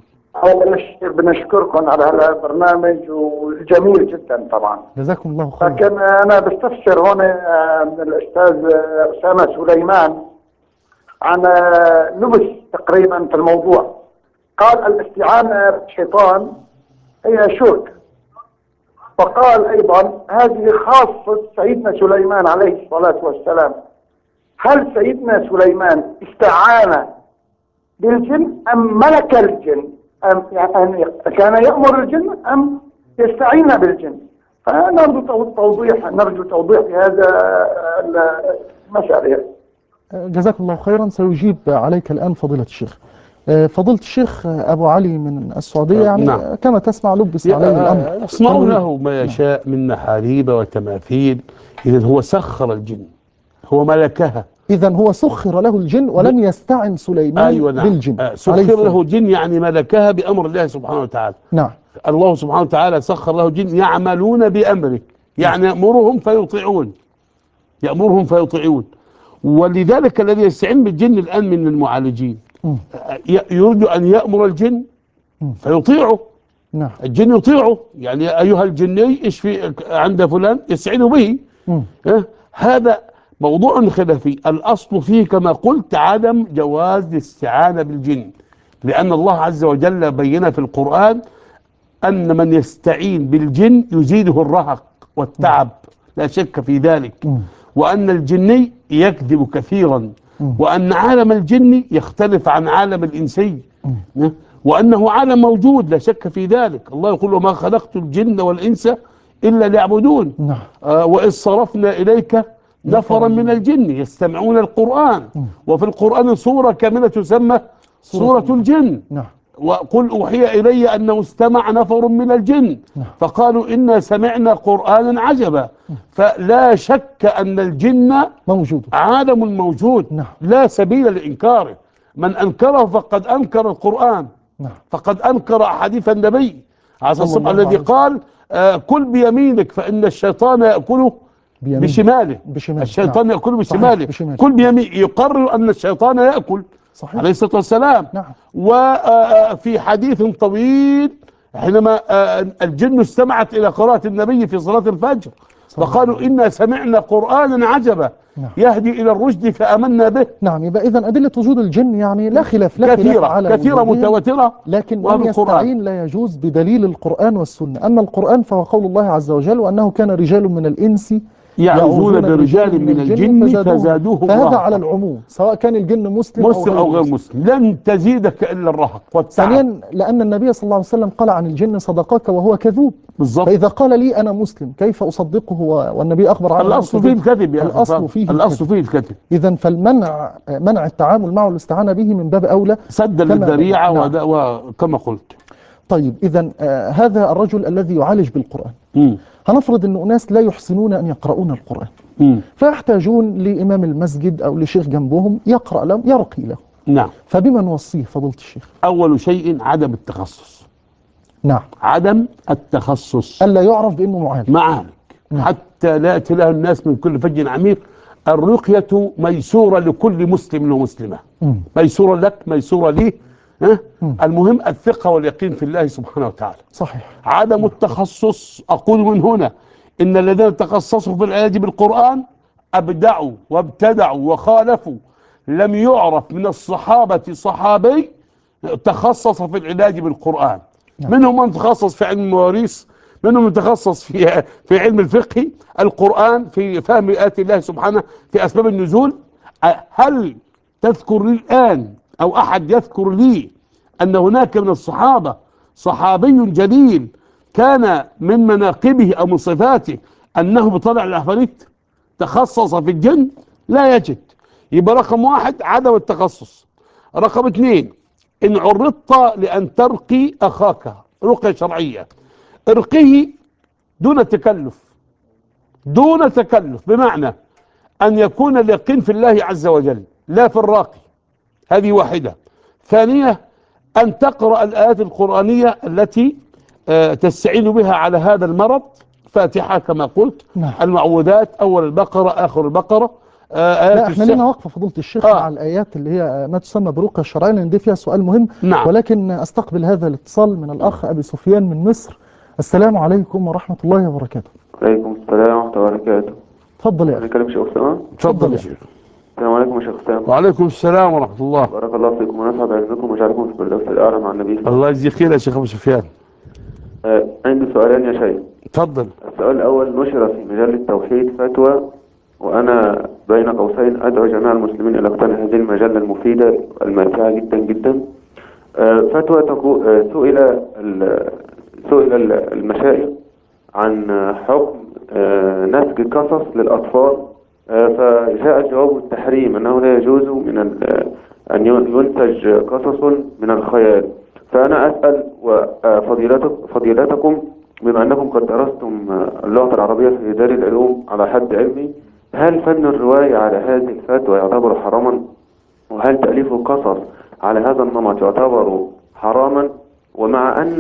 بنشكركم على هذا البرنامج وجميل جدا طبعا.
جزاكم الله خير.
لكن أنا بستفسر هنا من الأستاذ أسامة سليمان عن لبس تقريبا في الموضوع. قال الاستعانة بالشيطان هي شرك، وقال أيضا هذه خاصة سيدنا سليمان عليه الصلاة والسلام. هل سيدنا سليمان استعان بالجن أم ملك الجن؟ أم يعني كان يأمر الجن أم يستعين بالجن؟ فنرجو توضيح في هذا المسألة.
جزاكم الله خيرا. سيجيب عليك الآن فضيلة الشيخ. فضيلة الشيخ أبو علي من السعودية، يعني
نعم.
كما تسمع لبس عليه الأمر.
يصنعون له ما يشاء من محاريب وتماثيل. إذن هو سخر الجن، هو ملكها.
إذن هو سخر له الجن ولم يستعن سليمان.
أيوة نعم.
بالجن.
سخر له الجن يعني ملكها بأمر الله سبحانه وتعالى.
نعم.
الله سبحانه وتعالى سخر له الجن يعملون بأمره، يعني يأمرهم فيطيعون، يأمرهم فيطيعون. ولذلك الذي يستعين بالجن الآن من المعالجين يريد أن يأمر الجن فيطيعه.
نعم.
الجن يطيعه، يعني أيها الجني اشفي عند فلان يستعين به. هذا موضوع خلافي. الأصل فيه كما قلت عدم جواز الاستعانة بالجن، لأن الله عز وجل بين في القرآن أن من يستعين بالجن يزيده الرهق والتعب، لا شك في ذلك. وأن الجني يكذب كثيرا، وأن عالم الجن يختلف عن عالم الإنسي، وأنه عالم موجود لا شك في ذلك. الله يقول وما خلقت الجن والإنس إلا ليعبدون. وإذ صرفنا إليك نفرا من الجن يستمعون القرآن. وفي القرآن سورة كاملة تسمى سورة الجن. وقل أوحي إلي أنه استمع نفر من الجن فقالوا إنا سمعنا قرآنا عجبا. فلا شك أن الجن
موجود،
عالم موجود، لا سبيل لإنكاره. من أنكره فقد أنكر القرآن، فقد أنكر أحاديث النبي عليه الصلاة والسلام الذي قال كل بيمينك فإن الشيطان يأكله بشماله. الشيطان يأكل بشماله. كل بيمين يقرر أن الشيطان يأكل. صحيح. عليه الصلاة والسلام. وفي حديث طويل حينما الجن استمعت إلى قراءة النبي في صلاة الفجر فقالوا إنا سمعنا قرآنا عجبا يهدي إلى الرشد فآمنا به.
نعم. يبقى إذن أدلة وجود الجن يعني لا خلاف،
كثيرة متواترة،
لكن من يستعين لا يجوز بدليل القرآن والسنة. أما القرآن فهو قول الله عز وجل وأنه كان رجال من الإنس
يعوذون برجال من الجن فزادوهم
فهذا
رهقا.
على العموم سواء كان الجن مسلم
أو غير مسلم، لن تزيدك إلا الرهق والتعب.
ثانيا لأن النبي صلى الله عليه وسلم قال عن الجن صدقك وهو كذوب. بالضبط. فإذا قال لي أنا مسلم كيف أصدقه والنبي أخبر عنه؟
الأصل فيه الكذب يا
الأصل فيه
الكذب.
إذن منع التعامل معه والاستعانة به من باب أولى
سدا للذريعة. وكما قلت.
طيب إذن هذا الرجل الذي يعالج بالقرآن، هنفرض أن أناس لا يحسنون أن يقرؤون القرآن، فيحتاجون لإمام المسجد أو لشيخ جنبهم يقرأ لهم يرقي لهم.
نعم.
فبما نوصيه فضيلة الشيخ؟
أول شيء عدم التخصص.
نعم.
عدم التخصص،
ألا يعرف بأنه معالج.
معالج، حتى لا يأتي لها الناس من كل فج عميق. الرقية ميسورة لكل مسلم ومسلمة، ميسورة لك، ميسورة لي. المهم الثقة واليقين في الله سبحانه وتعالى.
صحيح.
عدم التخصص، أقول من هنا إن الذين تخصصوا في العلاج بالقرآن أبدعوا وابتدعوا وخالفوا. لم يعرف من الصحابة صحابي تخصص في العلاج بالقرآن. منهم من تخصص في علم المواريث، منهم من تخصص في علم الفقه، القرآن، في فهم آيات الله سبحانه، في أسباب النزول. هل تذكر لي الآن أو أحد يذكر لي أن هناك من الصحابة صحابي جليل كان من مناقبه أو من صفاته أنه بطلع العفاريت، تخصص في الجن؟ لا يجد. يبقى رقم واحد عدم التخصص. رقم اثنين، إن عرضت لأن ترقي أخاك رقية شرعية، ارقيه دون تكلف، دون تكلف، بمعنى أن يكون اليقين في الله عز وجل لا في الراقي. هذه واحدة. ثانية، أن تقرأ الآيات القرآنية التي تستعين بها على هذا المرض، فاتحة كما قلت، المعوذات، أول البقرة، آخر البقرة.
لا، احنا لنا وقفة فضيلة الشيخ مع الآيات اللي هي ما تسمى برقية الشرعية، لأن دي فيها سؤال مهم. ولكن أستقبل هذا الاتصال من الأخ أبي سفيان من مصر. السلام عليكم ورحمة الله وبركاته.
وعليكم السلام ورحمة الله وبركاته.
تفضل يا أخي.
نتكلم شيخ أسامة.
تفضل يا شيخ.
السلام عليكم يا شيخ أسامة.
وعليكم السلام ورحمة الله.
بارك الله فيكم ونفع بعلمكم وجعلكم في الفردوس الأعلى مع النبي.
الله يجزيك خير يا شيخ أبو سفيان.
عندي سؤالين يا شيخ.
تفضل.
السؤال الأول، نشر في مجلة التوحيد فتوى، وأنا بين قوسين أدعو جميع المسلمين إلى اقتناء هذه المجلة المفيدة الماتعة جدا جدا. فتوى سئل المشايخ عن حكم نسج قصص للأطفال، فجاء جواب التحريم أنه لا يجوز أن ينتج قصص من الخيال. فأنا أسأل فضيلتكم بما أنكم قد درستم اللغة العربية في دار العلوم على حد علمي، هل فن الرواية على هذه الفتوى يعتبر حراما؟ وهل تأليف القصص على هذا النمط يعتبر حراما؟ ومع أن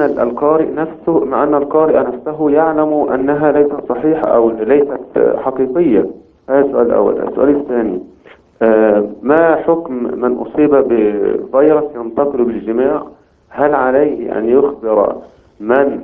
القارئ نفسه يعلم أنها ليست صحيحة أو ليست حقيقية. هذا السؤال الأول. السؤال الثاني، ما حكم من أصيب بفيروس ينتقل بالجماع؟ هل عليه أن يخبر من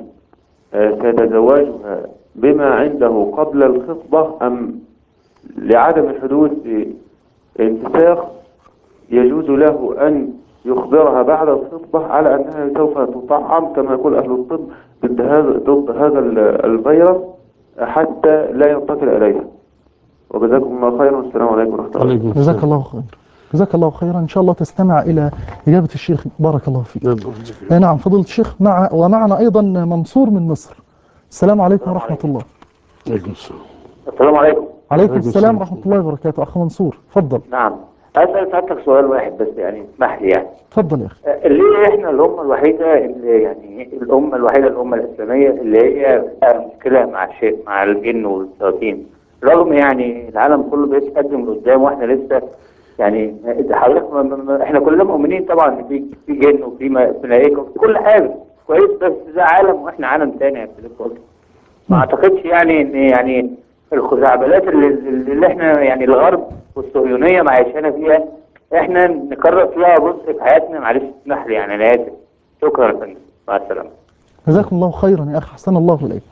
سيتزوجها بما عنده قبل الخطبة، أم لعدم حدوث انتساخ يجوز له أن يخبرها بعد الخطبة على أنها سوف تطعم كما يقول أهل الطب ضد هذا الفيروس حتى لا ينتقل إليها؟ وجزاكم الله خيرا والسلام عليكم ورحمة الله.
جزاك الله خيرا. جزاك الله خيرا. إن شاء الله تستمع إلى إجابة الشيخ. بارك الله فيك. نعم فضيلة الشيخ. ومعنا أيضا منصور من مصر. السلام عليكم ورحمة الله.
عليكم السلام.
السلام عليكم.
عليكم السلام ورحمة الله وبركاته. أخ منصور تفضل.
نعم، أسأل سعادتك سؤال واحد بس، يعني اسمح لي يعني.
تفضل يا أخي.
ليه إحنا الأمة الوحيدة اللي يعني الأمة الإسلامية اللي هي مشكلة مع الجن والشياطين، رغم يعني العالم كله بيتقدم لقدام واحنا لسه يعني حضرتك احنا كلنا مؤمنين طبعا ان في جن وفي ملائكه وفي كل حاجه كويس، بس ده عالم واحنا عالم ثاني يا فندم. ما اعتقدش يعني ان يعني الخزعبلات اللي احنا يعني الغرب والصهيونيه معيشانا فيها احنا نكرر فيها جزء في حياتنا. معلش اسمح لي يعني، انا اسف. شكرا يا فندم، مع السلامه.
جزاكم الله خيرا يا اخي، احسن الله اليك.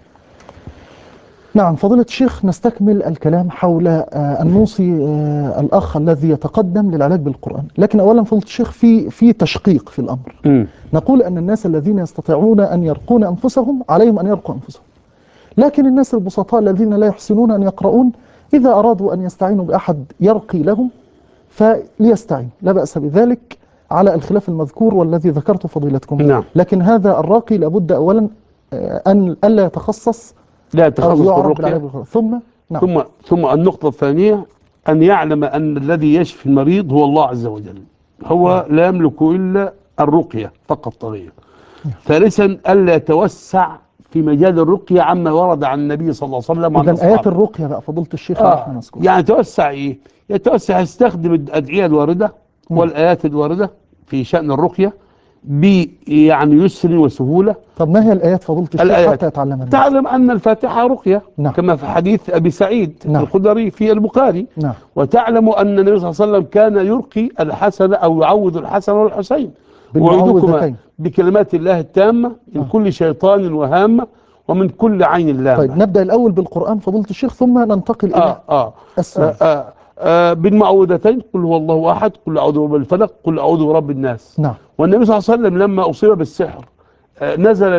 نعم فضيلة الشيخ، نستكمل الكلام حول أن نوصي الأخ الذي يتقدم للعلاج بالقرآن. لكن أولا فضيلة الشيخ في تشقيق في الأمر. نقول أن الناس الذين يستطيعون أن يرقون أنفسهم عليهم أن يرقوا أنفسهم، لكن الناس البسطاء الذين لا يحسنون أن يقرؤون إذا أرادوا أن يستعينوا بأحد يرقي لهم فليستعين، لا بأس بذلك على الخلاف المذكور والذي ذكرته فضيلتكم.
نعم.
لكن هذا الراقي لابد أولا أن ألا يتخصص،
لا يتخصص بالرقية. ثم النقطة الثانية أن يعلم أن الذي يشفي المريض هو الله عز وجل، هو لا يملك إلا الرقية فقط طريقة. ثالثا ألا يتوسع في مجال الرقية عما ورد عن النبي صلى الله عليه وسلم.
إذن آيات الرقية بقى فضيلة الشيخ
يعني يتوسع إيه؟ يتوسع يستخدم الأدعية الواردة والآيات الواردة في شأن الرقية يعني يسر وسهولة.
طب ما هي الآيات فضيلة الشيخ
الآيات.
حتى يتعلم الناس؟
تعلم أن الفاتحة رقية،
نعم.
كما في حديث أبي سعيد
نعم.
الخدري في البخاري.
نعم.
وتعلم أن النبي صلى الله عليه وسلم كان يرقي الحسن أو يعوذ الحسن والحسين.
بالمعوذتين.
وأعوذكما بكلمات الله التامة من كل شيطان وهامة ومن كل عين لامة.
طيب نبدأ الأول بالقرآن فضيلة الشيخ ثم ننتقل إلى السنة.
بالمعوذتين، قل هو الله أحد، قل أعوذ برب الفلق، قل أعوذ برب الناس.
نعم.
والنبي صلى الله عليه وسلم لما أصيب بالسحر نزل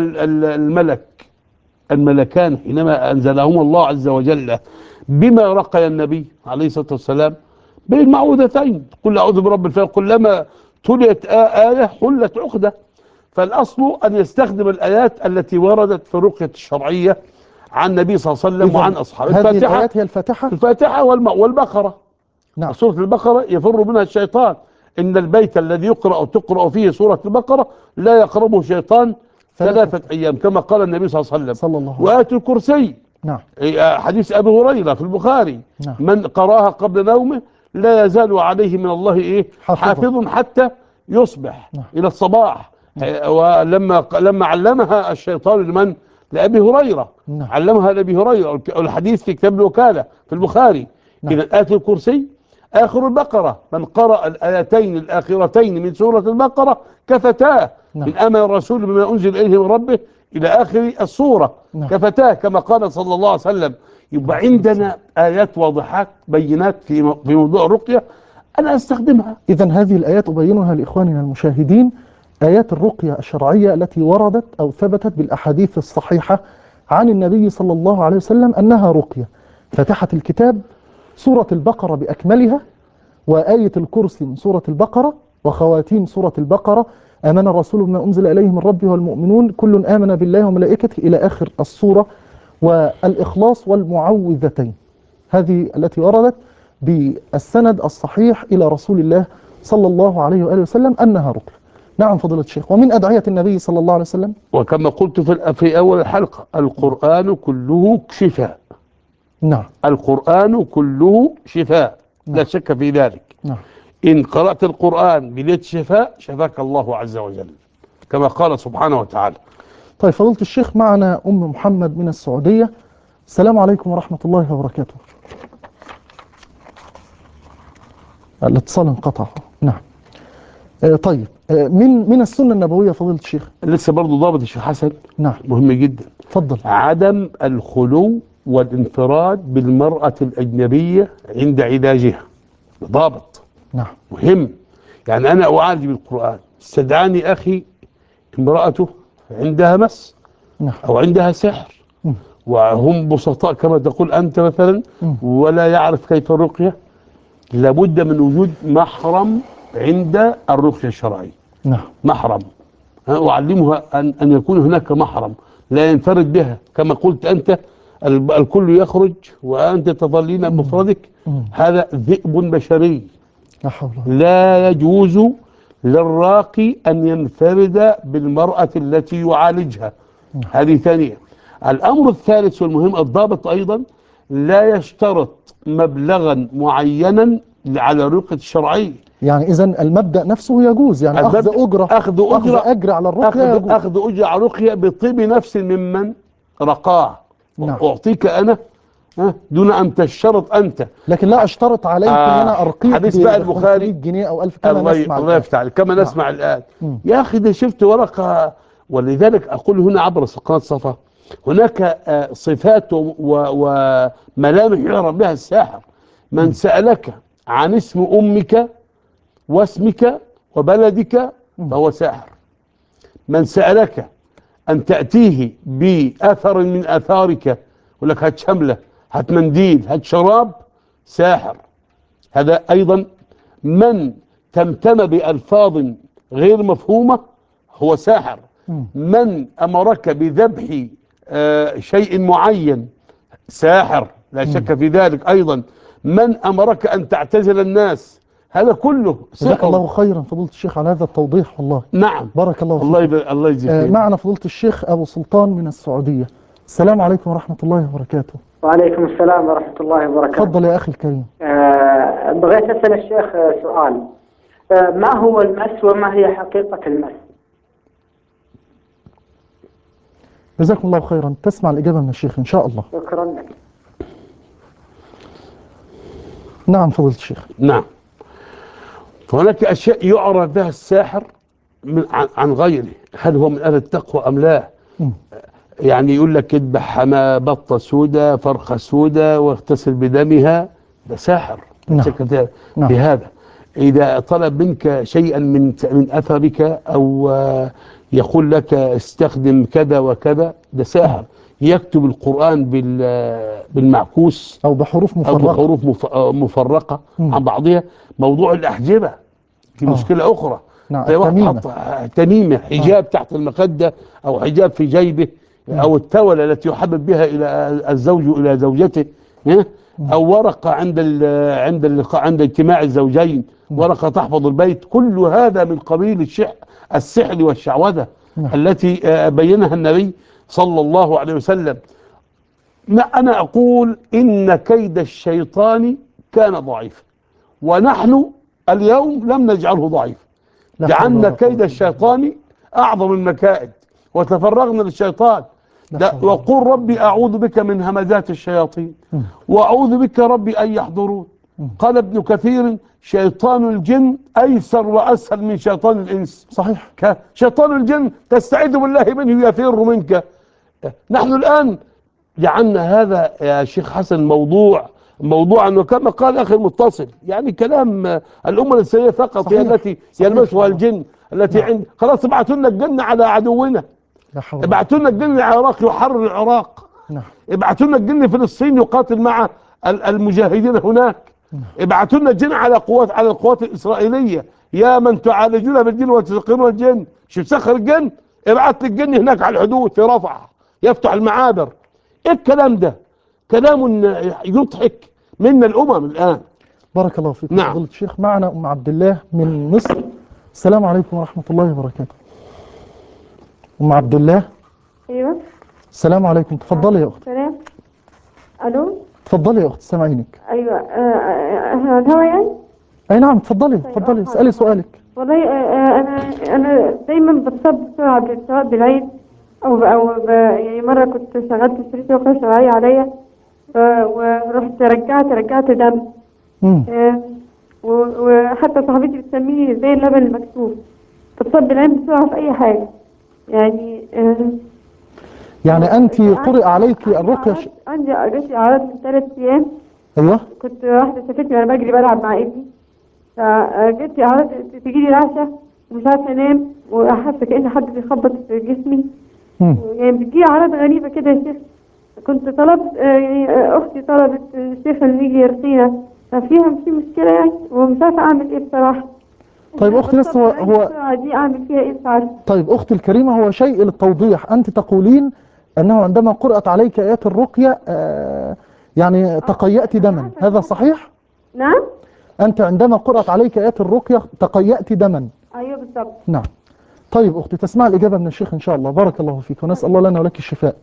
الملكان حينما أنزلهم الله عز وجل بما رقي النبي عليه الصلاة والسلام بالمعوذتين، قل أعوذ برب الفلق. كلما تليت آية حلت عقدة. فالأصل أن يستخدم الآيات التي وردت في الرقية الشرعية عن النبي صلى الله عليه وسلم وعن أصحابه.
هذه الآيات هي
الفاتحة والبقرة.
نعم.
سورة البقرة يفر منها الشيطان. إن البيت الذي تقرأ فيه سورة البقرة لا يقربه شيطان 3 أيام، كما قال النبي صلى الله عليه وسلم.
صلى الله عليه وسلم.
وآية الكرسي.
نعم.
حديث أبي هريرة في البخاري.
نعم.
من قراها قبل نومه لا يزال عليه من الله حافظ حتى يصبح.
نعم.
إلى الصباح. ولما علمها الشيطان لأبي هريرة.
نعم.
علمها لأبي هريرة. الحديث في كتاب الوكالة في البخاري.
نعم.
إذا آية الكرسي آخر البقرة. من قرأ الآيتين الآخرتين من سورة البقرة كفتاه.
نعم.
من آمن الرسول بما أنزل إليه من ربه إلى آخر السورة.
نعم.
كفتاه كما قال صلى الله عليه وسلم. يبقى عندنا آيات واضحات بينات في موضوع الرقية أنا أستخدمها.
إذن هذه الآيات أبينها لإخواننا المشاهدين، آيات الرقية الشرعية التي وردت أو ثبتت بالأحاديث الصحيحة عن النبي صلى الله عليه وسلم أنها رقية. فاتحة الكتاب، سورة البقرة بأكملها، وآية الكرسي من سورة البقرة، وخواتيم سورة البقرة، آمن الرسول بما أنزل إليه من ربه والمؤمنون كل آمن بالله وملائكته إلى آخر السورة، والإخلاص والمعوذتين. هذه التي وردت بالسند الصحيح إلى رسول الله صلى الله عليه وآله وسلم أنها رقية. نعم فضيلة الشيخ. ومن أدعية النبي صلى الله عليه وسلم
وكما قلت في أول الحلقة القرآن كله شفاء.
نعم.
القرآن كله شفاء.
نعم.
لا شك في ذلك.
نعم.
إن قرأت القرآن بنية شفاء شفاك الله عز وجل كما قال سبحانه وتعالى.
طيب فضيلة الشيخ، معنا أم محمد من السعودية. السلام عليكم ورحمة الله وبركاته. الاتصال انقطع. نعم. طيب من السنة النبوية فضيلة الشيخ
لسه برضو ضابط الشيخ حسن.
نعم.
مهم جدا.
تفضل.
عدم الخلو والانفراد بالمرأة الأجنبية عند علاجها. ضابط.
نعم.
مهم. يعني أنا أعالج بالقرآن، استدعاني أخي امرأته عندها مس.
نعم.
أو عندها سحر. وهم بسطاء كما تقول أنت مثلا. ولا يعرف كيف الرقية. لابد من وجود محرم عند الرقية الشرعية.
نعم.
محرم. أنا أعلمها أن يكون هناك محرم لا ينفرد بها كما قلت أنت. الكل يخرج وأنت تظلين بمفردك. هذا ذئب بشري.
لا حول.
لا يجوز للراقي أن ينفرد بالمرأة التي يعالجها. هذه ثانية. الأمر الثالث والمهم الضابط أيضا لا يشترط مبلغا معينا على الرقية الشرعية.
يعني إذن المبدأ نفسه يجوز، يعني أخذ أجر على الرقية،
أخذ أجر على الرقية بطيب نفس ممن رقاه.
نعم.
أعطيك أنا دون أن تشترط أنت.
لكن لا أشترط عليك أن أنا أرقيك
حديث بقى البخاري
جنيه أو 1000 كما نسمع
الله يفتح عليك كما نسمع الآن. يا أخي ده شفت ورقة. ولذلك أقول هنا عبر قناة صفا هناك صفات وملامح يعرف بها الساحر. من سألك عن اسم أمك واسمك وبلدك فهو ساحر. من سألك أن تأتيه بأثر من أثارك يقول لك هات شملة، هات منديل، هات شراب، ساحر. هذا أيضا من تمتم بألفاظ غير مفهومة هو ساحر. من أمرك بذبح شيء معين ساحر لا شك في ذلك. أيضا من أمرك أن تعتزل الناس هذا كله سحر.
جزاك الله خيرا فضيلة الشيخ على هذا التوضيح والله.
نعم.
بارك الله فيك.
الله يجزيك.
معنا فضيلة الشيخ أبو سلطان من السعودية. السلام عليكم ورحمة الله وبركاته.
وعليكم السلام ورحمة الله وبركاته.
تفضل يا أخي الكريم.
بغيت أسأل الشيخ سؤال. ما هو المس وما هي حقيقة المس؟
جزاكم الله خيرا. تسمع الإجابة من الشيخ إن شاء الله.
شكرا لك.
نعم فضيلة الشيخ.
نعم. فهناك أشياء يعرف بها الساحر عن غيره، هل هو من أهل التقوى أم لا؟ يعني يقول لك اذبح حماه بطة سودة فرخة سودة واغتسل بدمها، ده ساحر.
نعم.
في هذا إذا طلب منك شيئا من أثرك أو يقول لك استخدم كذا وكذا، ده ساحر. يكتب القرآن بالمعكوس
أو بحروف
أو
مفرقة.
بحروف مفرقة عن بعضها. موضوع الأحجبة في مشكلة أخرى.
نعم.
زي واحد حط تميمة حجاب تحت المخدة أو حجاب في جيبه أو التولة التي يحبب بها إلى الزوج إلى زوجته، أو ورقة عند اجتماع الزوجين، ورقة تحفظ البيت. كل هذا من قبيل السحر والشعوذة التي بينها النبي صلى الله عليه وسلم. ما أنا أقول إن كيد الشيطان كان ضعيفا، ونحن اليوم لم نجعله ضعيفا، جعلنا كيد الشيطان أعظم المكائد وتفرغنا للشيطان. وقل ربي أعوذ بك من همزات الشياطين وأعوذ بك ربي أن يحضرون. قال ابن كثير شيطان الجن أيسر وأسهل من شيطان الإنس.
صحيح.
شيطان الجن تستعيذ بالله منه يفر منك. نحن الآن جعلنا هذا يا شيخ حسن موضوعا، وكما قال أخي المتصل يعني كلام الأمة الإسلامية فقط هي التي يلمسها الجن، التي عند خلاص ابعثوا لنا الجن على عدونا، ابعثوا لنا الجن العراق يحرر العراق، ابعثوا لنا الجن فلسطين يقاتل مع المجاهدين هناك، ابعثوا لنا الجن على القوات الإسرائيلية. يا من تعالجون بالجن وتسخرون الجن، شو تسخر الجن؟ ابعث لي الجن هناك على الحدود في رفح يفتح المعابر. ايه الكلام ده؟ كلام يضحك منا الامم الان.
بارك الله فيك.
نعم.
فضيلة الشيخ معنا ام عبد الله من مصر. السلام عليكم ورحمة الله وبركاته. ام عبد الله.
ايوه.
السلام عليكم. تفضلي يا اخت.
سلام. الو.
تفضلي يا اخت سامعينك.
ايوه. احنا على الهوا يعني؟
اي نعم تفضلي اسالي سؤالك.
والله انا دايما بتصاب بسرعه سواء بالعيد او يعني مره كنت شغلت في شركه وكانت شغاله عليا ورحت رجعت دم. وحتى صاحبتي بتسميه زي اللبن المكتوب. بتصاب بالعين بسرعه في اي حاجه يعني.
يعني انت قرئ عليك الرقيه؟
عندي جاتلي اعراض من 3 ايام.
ايوه.
كنت واحده شافتني وانا بجري بلعب مع ابني، فجت لي اعراض تجيلي رعشه ومش عارفه انام وحاسه كأن حد بيخبط في جسمي. يعني بتجي اعراض غريبه كده يا شيخ. كنت طلبت يعني اختي طلبت الشيخ اللي يجي يرقينا، ففيها في مشكله يعني ومش عارفه اعمل ايه بصراحه.
طيب اختي بس هو
دي اعمل فيها ايه مش عارفه.
طيب اختي الكريمه، هو شيء للتوضيح. انت تقولين انه عندما قرأت عليك ايات الرقيه يعني تقيأت دما، هذا صحيح؟
نعم.
انت عندما قرأت عليك ايات الرقيه تقيأت دما.
ايوه بالضبط.
نعم. طيب اختي تسمع الاجابه من الشيخ ان شاء الله. بارك الله فيك ونسال الله لنا ولك الشفاء.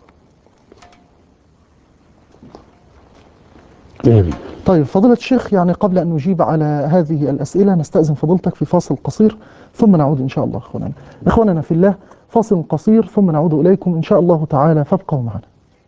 طيب فضيلة الشيخ، يعني قبل أن نجيب على هذه الأسئلة نستأذن فضيلتك في فاصل قصير ثم نعود إن شاء الله. إخواننا في الله، فاصل قصير ثم نعود إليكم إن شاء الله تعالى، فابقوا معنا.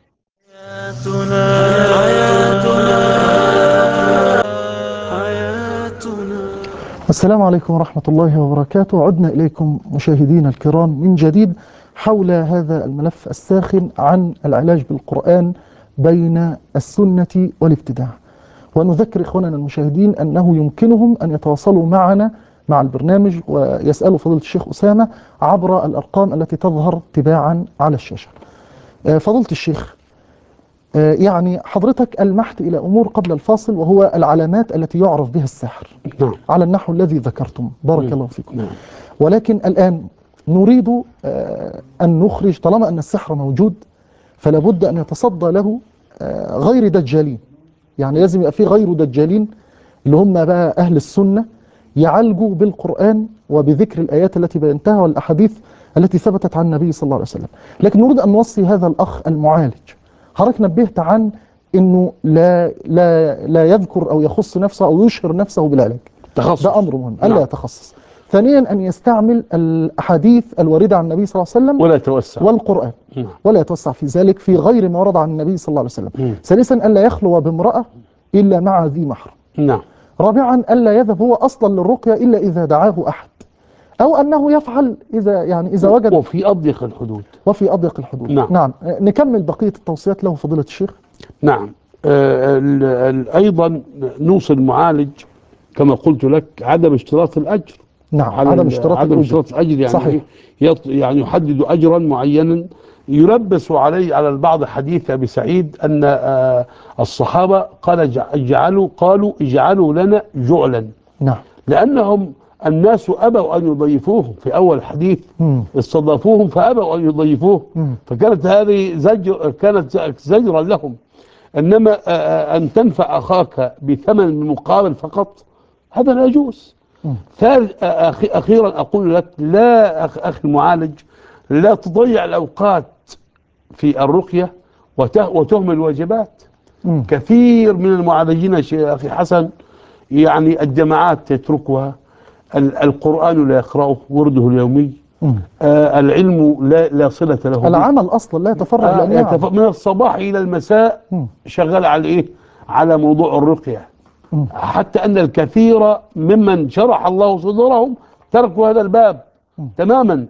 السلام عليكم ورحمة الله وبركاته. عدنا إليكم مشاهدينا الكرام من جديد حول هذا الملف الساخن عن العلاج بالقرآن بين السنة والابتداع. ونذكر إخواننا المشاهدين أنه يمكنهم أن يتواصلوا معنا مع البرنامج ويسألوا فضيلة الشيخ أسامة عبر الأرقام التي تظهر تباعا على الشاشة. فضيلة الشيخ، يعني حضرتك ألمحت إلى أمور قبل الفاصل، وهو العلامات التي يعرف بها السحر على النحو الذي ذكرتم. بارك الله فيكم. ولكن الآن نريد أن نخرج، طالما أن السحر موجود فلا بد أن يتصدى له غير دجالين. يعني لازم يبقى فيه غير دجالين اللي هم بقى أهل السنة يعالجوا بالقرآن وبذكر الآيات التي بينتها والأحاديث التي ثبتت عن النبي صلى الله عليه وسلم. لكن نريد أن نوصي هذا الأخ المعالج. حضرتك نبهت عن أنه لا يذكر أو يخص نفسه أو يشهر نفسه بالعلاج.
تخصص.
ده أمر مهم، ألا يتخصص. ثانيا أن يستعمل الأحاديث الواردة عن النبي صلى الله عليه وسلم
ولا يتوسع.
والقرآن ولا يتوسع في ذلك في غير ما ورد عن النبي صلى الله عليه وسلم. ثالثا ألا يخلو بامرأة إلا مع ذي محرم.
نعم.
رابعا ألا يذهب هو أصلا للرقية إلا إذا دعاه أحد، أو أنه يفعل إذا وجد
وفي أضيق الحدود.
وفي أضيق الحدود.
نعم.
نكمل بقية التوصيات له فضيلة الشيخ.
نعم. أيضا نوصي المعالج كما قلت لك عدم اشتراط الأجر.
نعم، عدم اشتراط
الأجر يعني
صحيح.
يعني يحدد أجرا معينا. يلبس عليه على البعض حديث أبي سعيد أن الصحابة قالوا اجعلوا لنا جعلا.
نعم.
لأنهم الناس أبوا أن يضيفوهم في أول الحديث. استضافوهم فأبوا أن يضيفوه. فكانت هذه كانت زجرا لهم. إنما أن تنفع أخاك بثمن مقابل فقط هذا لا يجوز. أخيرا أقول لك لا أخي المعالج، لا تضيع الأوقات في الرقية وتهمل الواجبات. كثير من المعالجين أخي حسن يعني الجماعات يتركها، القرآن لا يقرأه ورده اليومي، العلم لا صلة له،
العمل أصلا لا يتفرغ
من الصباح إلى المساء شغال على إيه؟ على موضوع الرقية. حتى أن الكثير ممن شرح الله صدورهم تركوا هذا الباب تماما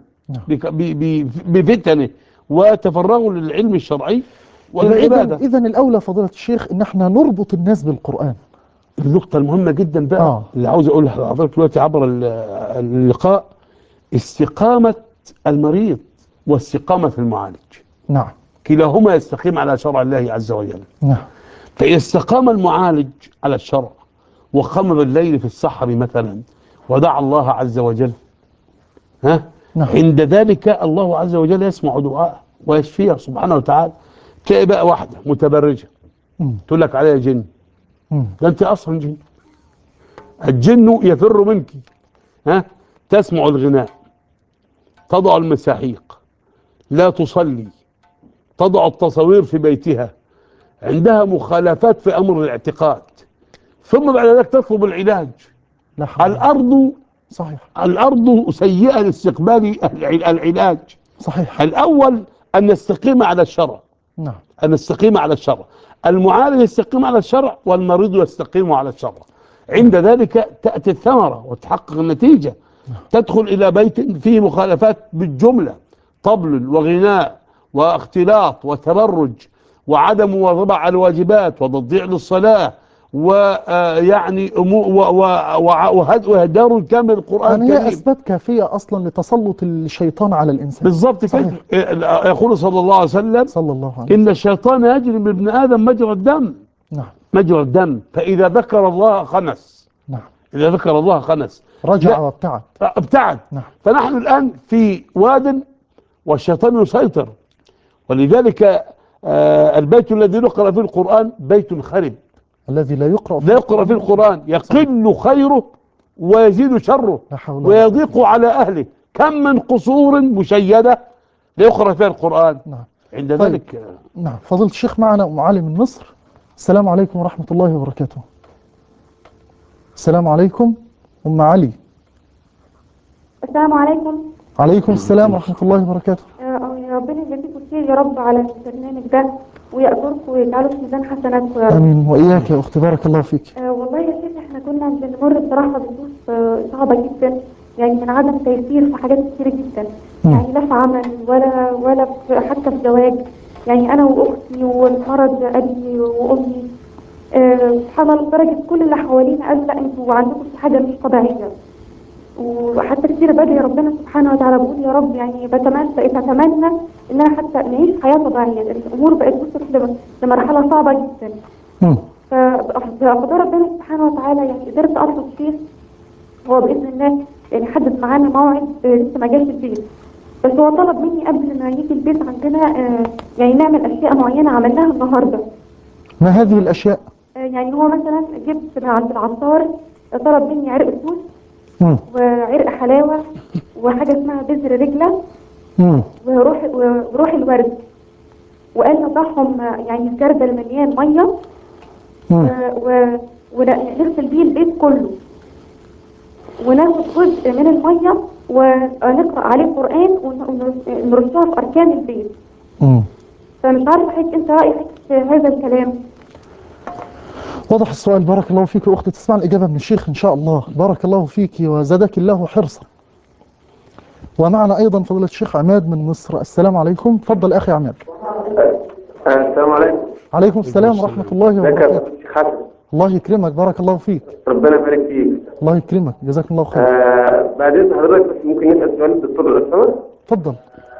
بفتنه وتفرغوا للعلم الشرعي والعبادة.
إذن الأولى فضيلة الشيخ إن احنا نربط الناس بالقرآن.
النقطة المهمة جدا بقى اللي عاوز أقولها لحضرتك دلوقتي عبر اللقاء، استقامة المريض واستقامة المعالج.
نعم.
كلاهما يستقيم على شرع الله عز وجل.
نعم.
فإذا استقام المعالج على الشرع وقام بالليل في السحر مثلا ودعا الله عز وجل،
نعم.
عند ذلك الله عز وجل يسمع دعاءه ويشفيه سبحانه وتعالى. تلاقي بقى واحدة متبرجة تقول لك عليها جن، ده انت اصلا جن، الجن يفر منك. تسمع الغناء، تضع المساحيق، لا تصلي، تضع التصوير في بيتها، عندها مخالفات في امر الاعتقاد، ثم بعد ذلك تطلب العلاج. الارض سيئة لاستقبال العلاج.
صحيح.
الاول ان نستقيم على الشرع.
نعم.
أن نستقيم على الشرع، المعالج يستقيم على الشرع والمريض يستقيم على الشرع. عند ذلك تأتي الثمرة وتحقق النتيجة. تدخل إلى بيت فيه مخالفات بالجملة، طبل وغناء واختلاط وتبرج وعدم مواظبة على الواجبات وتضييع للصلاة ويعني وهدار كامل القرآن
الكريم. هي أسباب كافية أصلا لتسلط الشيطان على الإنسان.
بالضبط كده. يقول صلى الله عليه وسلم إن الشيطان يجري من ابن آدم مجرى الدم.
نعم.
مجرى الدم، فإذا ذكر الله خنس.
نعم.
إذا ذكر الله خنس
رجع وابتعد.
نعم. فنحن الآن في واد والشيطان يسيطر، ولذلك البيت الذي يقرأ فيه القرآن بيت خرب.
الذي لا يقرأ
فيه القرآن يقل خيره ويزيد شره ويضيق على أهله. كم من قصور مشيدة لا يقرأ فيها القرآن.
نعم.
عند ذلك
نعم. فضيلة الشيخ معنا أم علي من مصر. السلام عليكم ورحمة الله وبركاته. السلام عليكم أم علي.
السلام عليكم.
عليكم السلام ورحمة الله وبركاته.
ربنا يجزيكم خير يا رب على البرنامج ده ويأجركم ويجعله في ميزان حسناتكم يا رب.
آمين وإياك يا أختي، بارك الله فيك.
والله يا شيخ احنا كنا بنمر بصراحة بظروف صعبة جدا، يعني من عدم تيسير في حاجات كتير جدا، يعني لا في عمل ولا حتى في زواج. يعني أنا وأختي ومرض أبي وأمي سبحان الله، لدرجة كل اللي حوالينا قالوا لا انتوا عندكم حاجة مش طبيعية. وحتى كتير بدعي ربنا سبحانه وتعالى، بقول يا رب يعني بقيت اتمنى ان انا حتى نعيش حياه طبيعيه. الامور بقت وصلت لمرحله صعبه جدا. فبقدر ربنا سبحانه وتعالى يعني قدرت اطلب شيء، هو باذن الله يعني حدد معانا موعد لسه ما جاش البيت، بس هو طلب مني قبل ما يجي البيت عندنا يعني نعمل اشياء معينه عملناها النهارده.
ما هذه الاشياء؟
يعني هو مثلا جبت عند العطار، طلب مني عرق سوس وعرق حلاوة وحاجة اسمها بذر رجلة وروح الورد، وقال نضعهم يعني في جردل مليان مية ونغسل بيه البيت كله، وناخد جزء من الميه ونقرا عليه قران ونرشها في اركان البيت. فمش عارفه حضرتك انت رايك في هذا الكلام.
واضح السؤال. بارك الله فيك يا اختي، تسمع الاجابه من الشيخ ان شاء الله. بارك الله فيك وزادك الله حرصا. ومعنا ايضا فضيله الشيخ عماد من مصر. السلام عليكم. تفضل اخي عماد.
السلام عليكم.
عليكم السلام ورحمه الله وبركاته.
ازيك يا شيخ حسن؟
الله يكرمك. بارك الله فيك.
ربنا يبارك فيك.
الله يكرمك. جزاك الله خير.
بعد اذن حضرتك بس ممكن نسال سؤال الدكتور لو سمحت؟
اتفضل.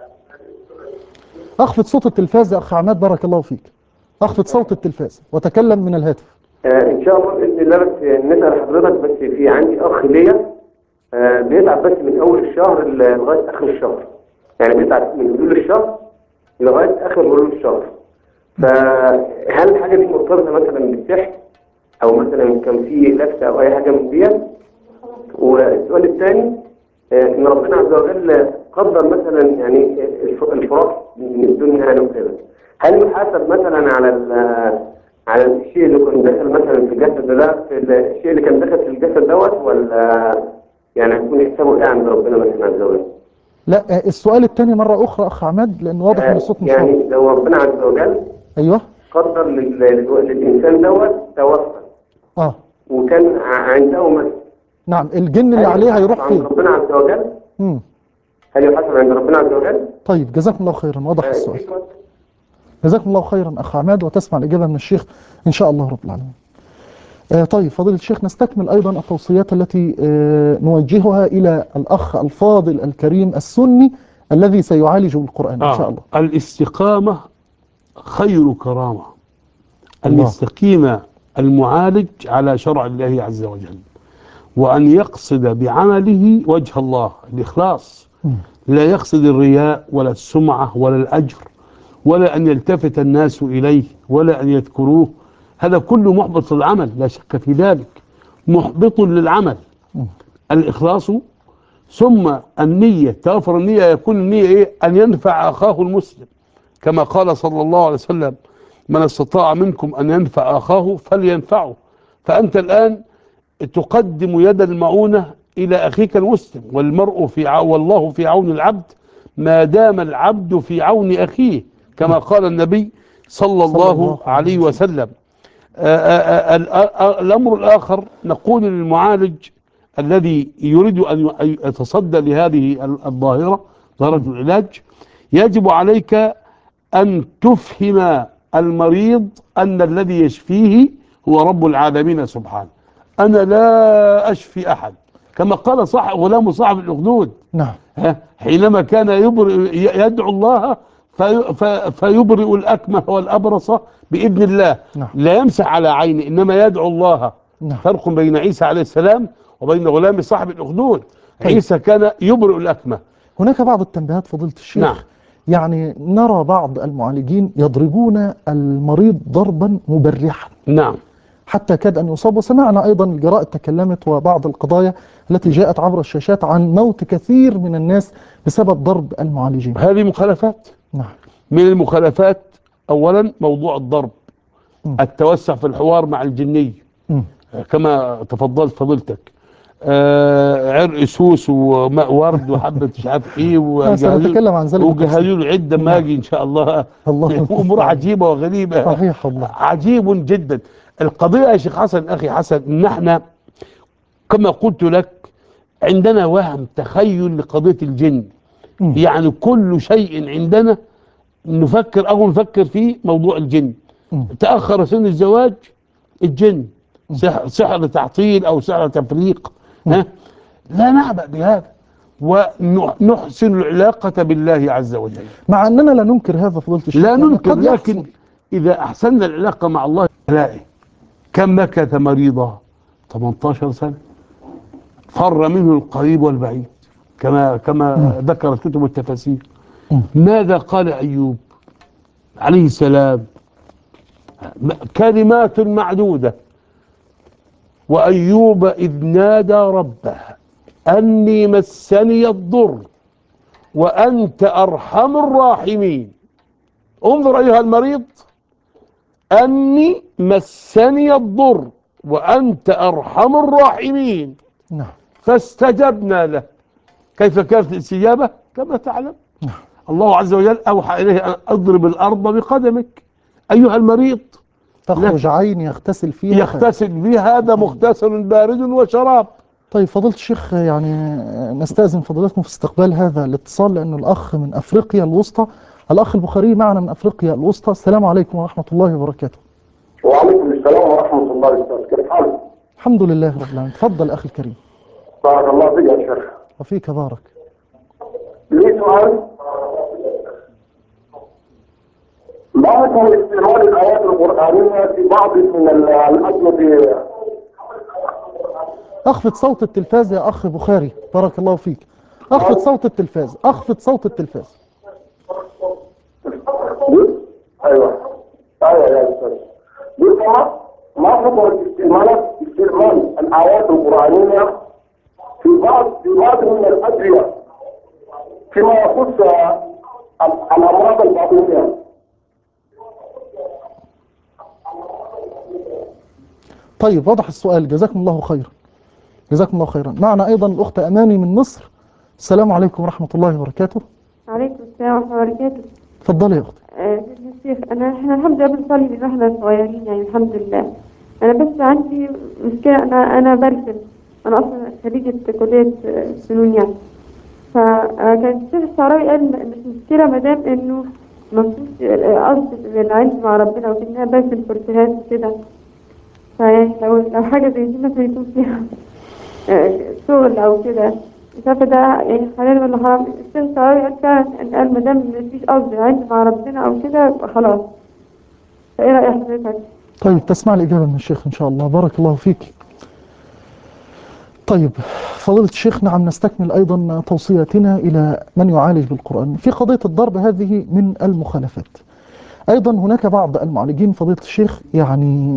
اخفض صوت التلفاز يا اخ عماد. بارك الله فيك. اخفض صوت التلفاز وتكلم من الهاتف.
ان شاء الله باذن الله. بس نسال حضرتك بس في عندي اخ ليا بيتعب بس من اول الشهر لغايه اخر الشهر. يعني بيتعب من بدول الشهر لغايه اخر بدول الشهر. فهل الحاجه دي مرتبطه مثلا بالسحر او مثلا كان في لبسه او اي حاجه من دي؟ والسؤال الثاني ان ربنا عز وجل قدر مثلا يعني الفراق من الدنيا يعني وكده، هل يحاسب مثلا على الشيء اللي كان داخل مثلا في الجسد ده، في الشيء اللي كان داخل في الجسد دوت، ولا يعني هيكون حسابه ايه عند ربنا مثلا عز وجل؟
لا، السؤال الثاني مرة أخرى أخ عماد لأن واضح إن الصوت مش واضح.
يعني لو ربنا عز وجل
أيوه
قدر للإنسان دوت توفى وكان عنده مثل،
نعم، الجن اللي عليه هيروح فين؟
عند ربنا عز وجل؟ هل يحاسب عند ربنا عز وجل؟
طيب جزاكم الله خيرا. واضح السؤال. جزاكم الله خيرا أخ عماد، وتسمع الإجابة من الشيخ إن شاء الله رب العالمين. طيب فضيلة الشيخ، نستكمل أيضا التوصيات التي نوجهها إلى الأخ الفاضل الكريم السني الذي سيعالج القرآن إن شاء الله.
الاستقامة خير كرامة. أن يستقيم المعالج على شرع الله عز وجل، وأن يقصد بعمله وجه الله، الإخلاص. لا يقصد الرياء ولا السمعة ولا الأجر ولا أن يلتفت الناس إليه ولا أن يذكروه. هذا كله محبط للعمل، لا شك في ذلك، محبط للعمل. الإخلاص ثم النية. توفر النية، يكون النية إيه؟ أن ينفع أخاه المسلم، كما قال صلى الله عليه وسلم: من استطاع منكم أن ينفع أخاه فلينفعه. فأنت الآن تقدم يد المعونة إلى أخيك المسلم، والمرء والله في عون العبد ما دام العبد في عون أخيه، كما قال النبي صلى الله عليه وسلم. الأمر الآخر، نقول للمعالج الذي يريد أن يتصدى لهذه الظاهرة، ظاهرة العلاج، يجب عليك أن تفهم المريض أن الذي يشفيه هو رب العالمين سبحانه. أنا لا أشفي أحد، كما قال غلام صاحب الأخدود.
نعم.
حينما كان يدعو الله فيبرئ الأكمه والأبرص بإذن الله.
نعم.
لا يمسح على عينه، إنما يدعو الله.
نعم.
فرق بين عيسى عليه السلام وبين غلام صاحب الأخدود.
طيب.
عيسى كان يبرئ الأكمه.
هناك بعض التنبيهات فضيلة الشيخ.
نعم.
يعني نرى بعض المعالجين يضربون المريض ضربا مبرحا.
نعم.
حتى كاد أن يصاب. وسمعنا أيضا الجرائد تكلمت وبعض القضايا التي جاءت عبر الشاشات عن موت كثير من الناس بسبب ضرب المعالجين.
هذه مخالفات.
نعم.
من المخالفات أولا موضوع الضرب، التوسع في الحوار مع الجني كما تفضلت فضيلتك، عرق سوس وماء ورد وحبة مش عارف ايه،
سنتكلم عن ذلك
وجهزوا له عدة ما اجي ان شاء الله. امور عجيبة وغريبة.
صحيح والله.
عجيب جدا. القضية يا شيخ حسن، اخي حسن، ان احنا كما قلت لك عندنا وهم تخيل لقضية الجن. يعني كل شيء عندنا نفكر فيه موضوع الجن. تأخر سن الزواج، الجن، سحر تعطيل او سحر تفريق. لا نعبأ بهذا، ونحسن العلاقة بالله عز وجل،
مع أننا لا ننكر هذا فضيلة الشيخ.
لا ننكر، لكن إذا أحسننا العلاقة مع الله نلاقي. كم مكث مريضا 18 سنة، فر منه القريب والبعيد، كما ذكرت كتب التفاسير. ماذا قال أيوب عليه السلام؟ كلمات معدودة: وأيوب إذ نادى ربه أني مسني الضر وأنت أرحم الراحمين. انظر أيها المريض، أني مسني الضر وأنت أرحم الراحمين.
نعم.
فاستجبنا له. كيف كانت الاستجابة؟ كما تعلم، الله عز وجل أوحى إليه أن أضرب الأرض بقدمك أيها المريض،
تخرج عين يغتسل فيها
يغتسل بها، هذا مغتسل بارد وشراب.
طيب فضيلة الشيخ، يعني نستأذن فضيلتكم في استقبال هذا الاتصال، لأنه الأخ من أفريقيا الوسطى، الأخ البخاري معنا من أفريقيا الوسطى. السلام عليكم ورحمة الله وبركاته.
وعليكم السلام ورحمة الله وبركاته. كيف حالك؟
الحمد لله رب العالمين. تفضل أخي الكريم.
بارك الله فيك يا شيخ.
وفيك بارك.
لي سؤال. ما هو استعمال الآيات القرآنية في بعض من الأجوبة؟
أخفض صوت التلفاز يا أخ بخاري، بارك الله فيك. أخفض صوت التلفاز، أخفض صوت التلفاز.
أيوه يا أستاذ. ما حكم استعمال الآيات القرآنية في بعض من الأدوية فيما يخص الأمراض الباطنية؟
طيب واضح السؤال، جزاكم الله خيرا. جزاكم الله خيرا. معنا أيضا الأخت أماني من مصر. السلام عليكم ورحمة الله وبركاته.
عليكم السلام ورحمة الله وبركاته.
اتفضلي يا أختي.
يا شيخ، احنا الحمد لله بنصلي من واحنا صغيرين، يعني الحمد لله. انا بس عندي مشكلة، انا برسم. انا اصلا خريجة كلية فنون يعني. فكان الشيخ الشعراوي قال مش مشكلة ما دام انه مفيش قصد العلم مع ربنا، وكأنها برسم بورتريهات وكده. فيعني لو حاجة زي دي مثلا يكون فيها شغل او كده، مش عارفة ده يعني حلال ولا حرام. الشيخ الشعراوي قال فعلا ان قال ما دام مفيش قصد العلم مع ربنا او كده يبقى خلاص. فايه رأي حضرتك؟
طيب تسمع الإجابة من الشيخ إن شاء الله. بارك الله فيك. طيب فضيلة الشيخ، نعم نستكمل أيضا توصياتنا إلى من يعالج بالقرآن في قضية الضرب. هذه من المخالفات. أيضا هناك بعض المعالجين فضيلة الشيخ يعني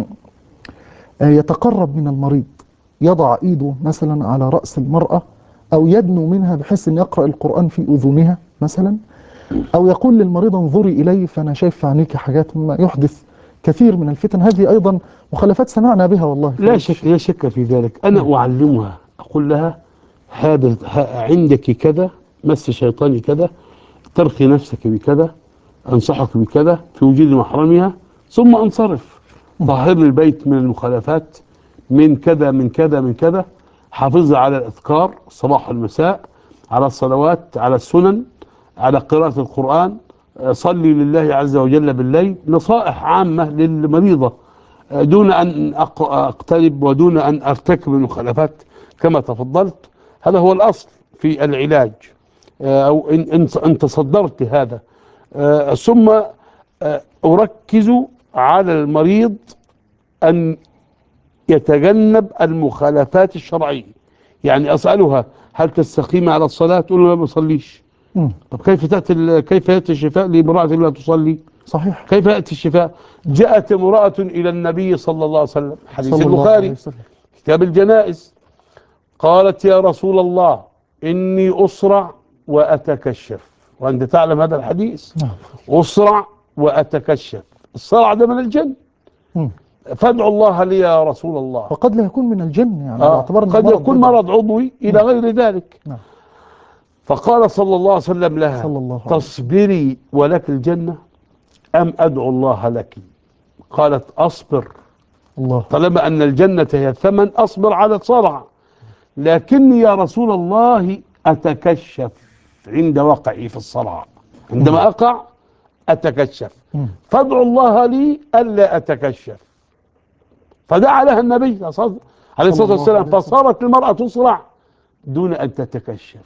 يتقرب من المريض، يضع إيده مثلا على رأس المرأة، أو يدنو منها بحيث أن يقرأ القرآن في أذنها مثلا، أو يقول للمريض انظري إلي فأنا شايف في عينيك حاجات، مما يحدث كثير من الفتن. هذه أيضا مخالفات سمعنا بها والله.
لا شك في ذلك. أنا أعلمها، أقول لها هذا عندك كذا، مس شيطاني كذا، ترخي نفسك بكذا، أنصحك بكذا في وجود محرمها، ثم أنصرف. طهر البيت من المخالفات، من كذا من كذا من كذا. حافظها على الأذكار الصباح والمساء، على الصلوات، على السنن، على قراءة القرآن، صلي لله عز وجل بالليل. نصائح عامة للمريضة دون أن أقترب ودون أن أرتكب المخالفات كما تفضلت. هذا هو الأصل في العلاج، أو إن تصدرت هذا. ثم أركز على المريض أن يتجنب المخالفات الشرعية. يعني أسألها هل تستقيم على الصلاة؟ تقول له لا ما بصليش. طب كيف يأتي الشفاء لامرأة لا تصلي؟
صحيح.
كيف يأتي الشفاء؟ جاءت امرأة إلى النبي صلى الله عليه وسلم، حديث البخاري كتاب الجنائز، قالت يا رسول الله إني أصرع وأتكشف. وأنت تعلم هذا الحديث. أصرع وأتكشف، الصرع ده من الجن، فادعوا الله لي يا رسول الله.
وقد لا يكون من الجن، يعني باعتبار
قد يكون مرض عضوي إلى غير ذلك. فقال صلى الله عليه وسلم لها تصبري ولك الجنة أم أدعو الله لك؟ قالت أصبر،
الله.
طالما أن الجنة هي الثمن أصبر على الصرع، لكني يا رسول الله أتكشف عند وقعي في الصرع، عندما أقع أتكشف، فادعوا الله لي ألا أتكشف. فدعا لها النبي عليه الصلاة والسلام، فصارت المرأة تصرع دون أن تتكشف.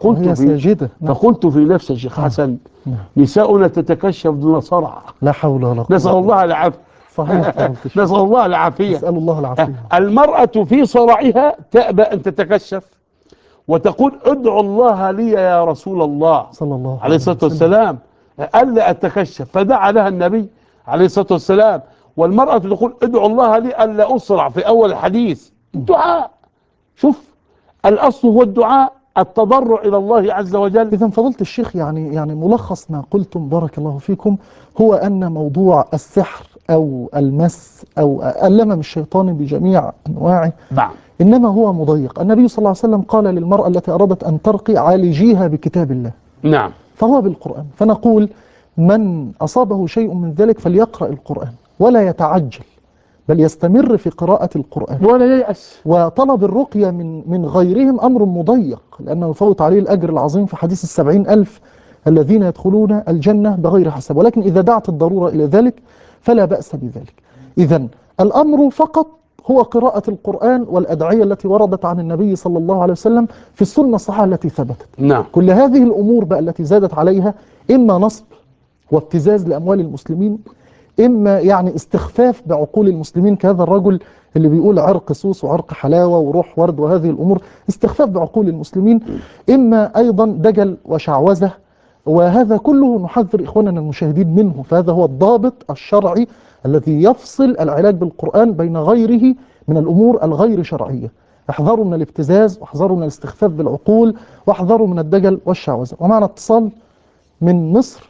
فقلت في نفسي شيخ حسن، نساؤنا تتكشف دون صرع.
لا حول ولا قوة.
نسأل الله العافية.
صحيح.
نسأل الله العافية.
نسأل الله العافية.
المرأة في صرعها تأبى أن تتكشف وتقول ادعوا الله لي يا رسول الله
صلى الله
عليه الصلاة والسلام ألا أتكشف. فدعا لها النبي عليه الصلاة والسلام. والمرأة تقول ادعوا الله لي ألا أسرع في أول الحديث. الدعاء، شوف الأصل هو الدعاء، التضرع إلى الله عز وجل.
إذا فضلت الشيخ، يعني ملخص ما قلتم بارك الله فيكم هو أن موضوع السحر أو المس أو اللمم الشيطاني بجميع أنواعه
نعم.
إنما هو مضيق. النبي صلى الله عليه وسلم قال للمرأة التي أرادت أن ترقي عالجيها بكتاب الله،
نعم.
فهو بالقرآن. فنقول من أصابه شيء من ذلك فليقرأ القرآن ولا يتعجل، بل يستمر في قراءة القرآن
ولا ييأس.
وطلب الرقية من غيرهم أمر مضيق، لأنه يفوت عليه الأجر العظيم في حديث 70,000 الذين يدخلون الجنة بغير حساب، ولكن إذا دعت الضرورة إلى ذلك فلا بأس بذلك. إذن الأمر فقط هو قراءة القرآن والأدعية التي وردت عن النبي صلى الله عليه وسلم في السنة الصحيحة التي ثبتت.
نعم.
كل هذه الأمور بقى التي زادت عليها إما نصب وابتزاز لأموال المسلمين، إما يعني استخفاف بعقول المسلمين كهذا الرجل اللي بيقول عرق سوس وعرق حلاوة وروح ورد وهذه الأمور، استخفاف بعقول المسلمين، إما أيضا دجل وشعوذة، وهذا كله نحذر إخواننا المشاهدين منه. فهذا هو الضابط الشرعي الذي يفصل العلاج بالقرآن بين غيره من الأمور الغير شرعية. احذروا من الابتزاز، واحذروا من الاستخفاف بالعقول، واحذروا من الدجل والشعوذة. ومعنا اتصال من مصر،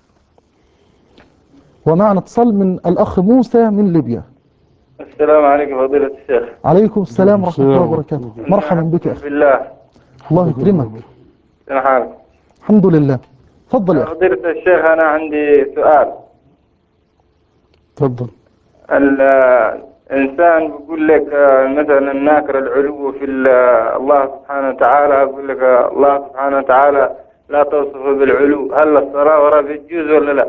ومعنا اتصال من الأخ موسى من ليبيا.
السلام عليكم فضيلة الشيخ.
عليكم السلام ورحمة الله وبركاته. مرحبا بك يا أخي.
بالله.
الله يكرمك.
شنو حالك؟
الحمد لله. تفضل يا أخي.
فضيلة الشيخ أنا عندي سؤال.
تفضل.
الإنسان بيقول لك مثلا ناكر العلو في الله سبحانه وتعالى، يقول لك الله سبحانه وتعالى لا توصفه بالعلو، هل الصلاة وراء بيجوز ولا لا؟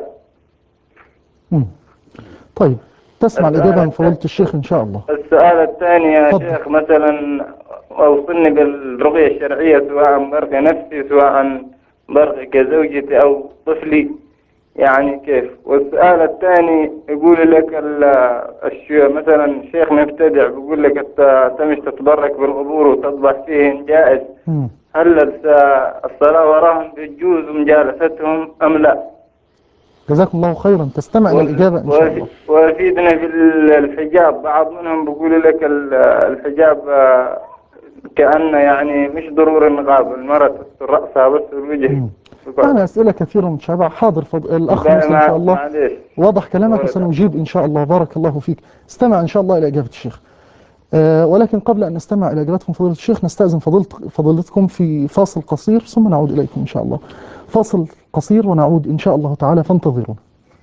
طيب تسمع الإجابة من فضيلة الشيخ إن شاء الله.
السؤال الثاني يا شيخ، مثلا أوصلني بالرقية الشرعية، سواء برقي نفسي سواء برقي كزوجتي أو طفلي، يعني كيف؟ والسؤال الثاني يقول لك مثلا شيخ مبتدع بيقول لك تمش تتبرك بالقبور وتطبح فيهم جائز، هل الصلاة وراهم بتجوز مجالستهم أم لا؟
جزاكم الله خيرا. تستمع إلى الإجابة إن شاء الله.
ويفيدنا في الحجاب، بعض منهم بيقول لك الحجاب كأنه يعني مش ضروري النقاب، المرأة تستر رأسها بس الوجه.
معنا أسئلة كثيرة متشابهة. حاضر الأخ موسى إن شاء الله واضح كلامك وسنجيب إن شاء الله. بارك الله فيك. استمع إن شاء الله إلى إجابة الشيخ. ولكن قبل أن نستمع إلى إجابتكم فضيلة الشيخ نستأذن فضيلتكم في فاصل قصير ثم نعود إليكم إن شاء الله. فاصل قصير ونعود إن شاء الله تعالى، فانتظرونا.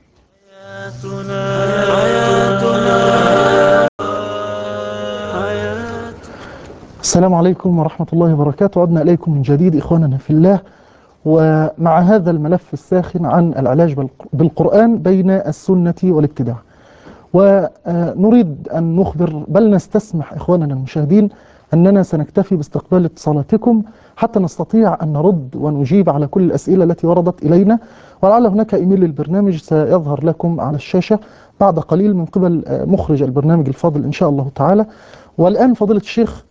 السلام عليكم ورحمة الله وبركاته. عدنا إليكم من جديد إخواننا في الله، ومع هذا الملف الساخن عن العلاج بالقرآن بين السنة والابتداع. ونريد أن نخبر بل نستسمح إخواننا المشاهدين أننا سنكتفي باستقبال اتصالاتكم حتى نستطيع أن نرد ونجيب على كل الأسئلة التي وردت إلينا. ولعل هناك إيميل للبرنامج سيظهر لكم على الشاشة بعد قليل من قبل مخرج البرنامج الفاضل إن شاء الله تعالى. والآن فضيلة الشيخ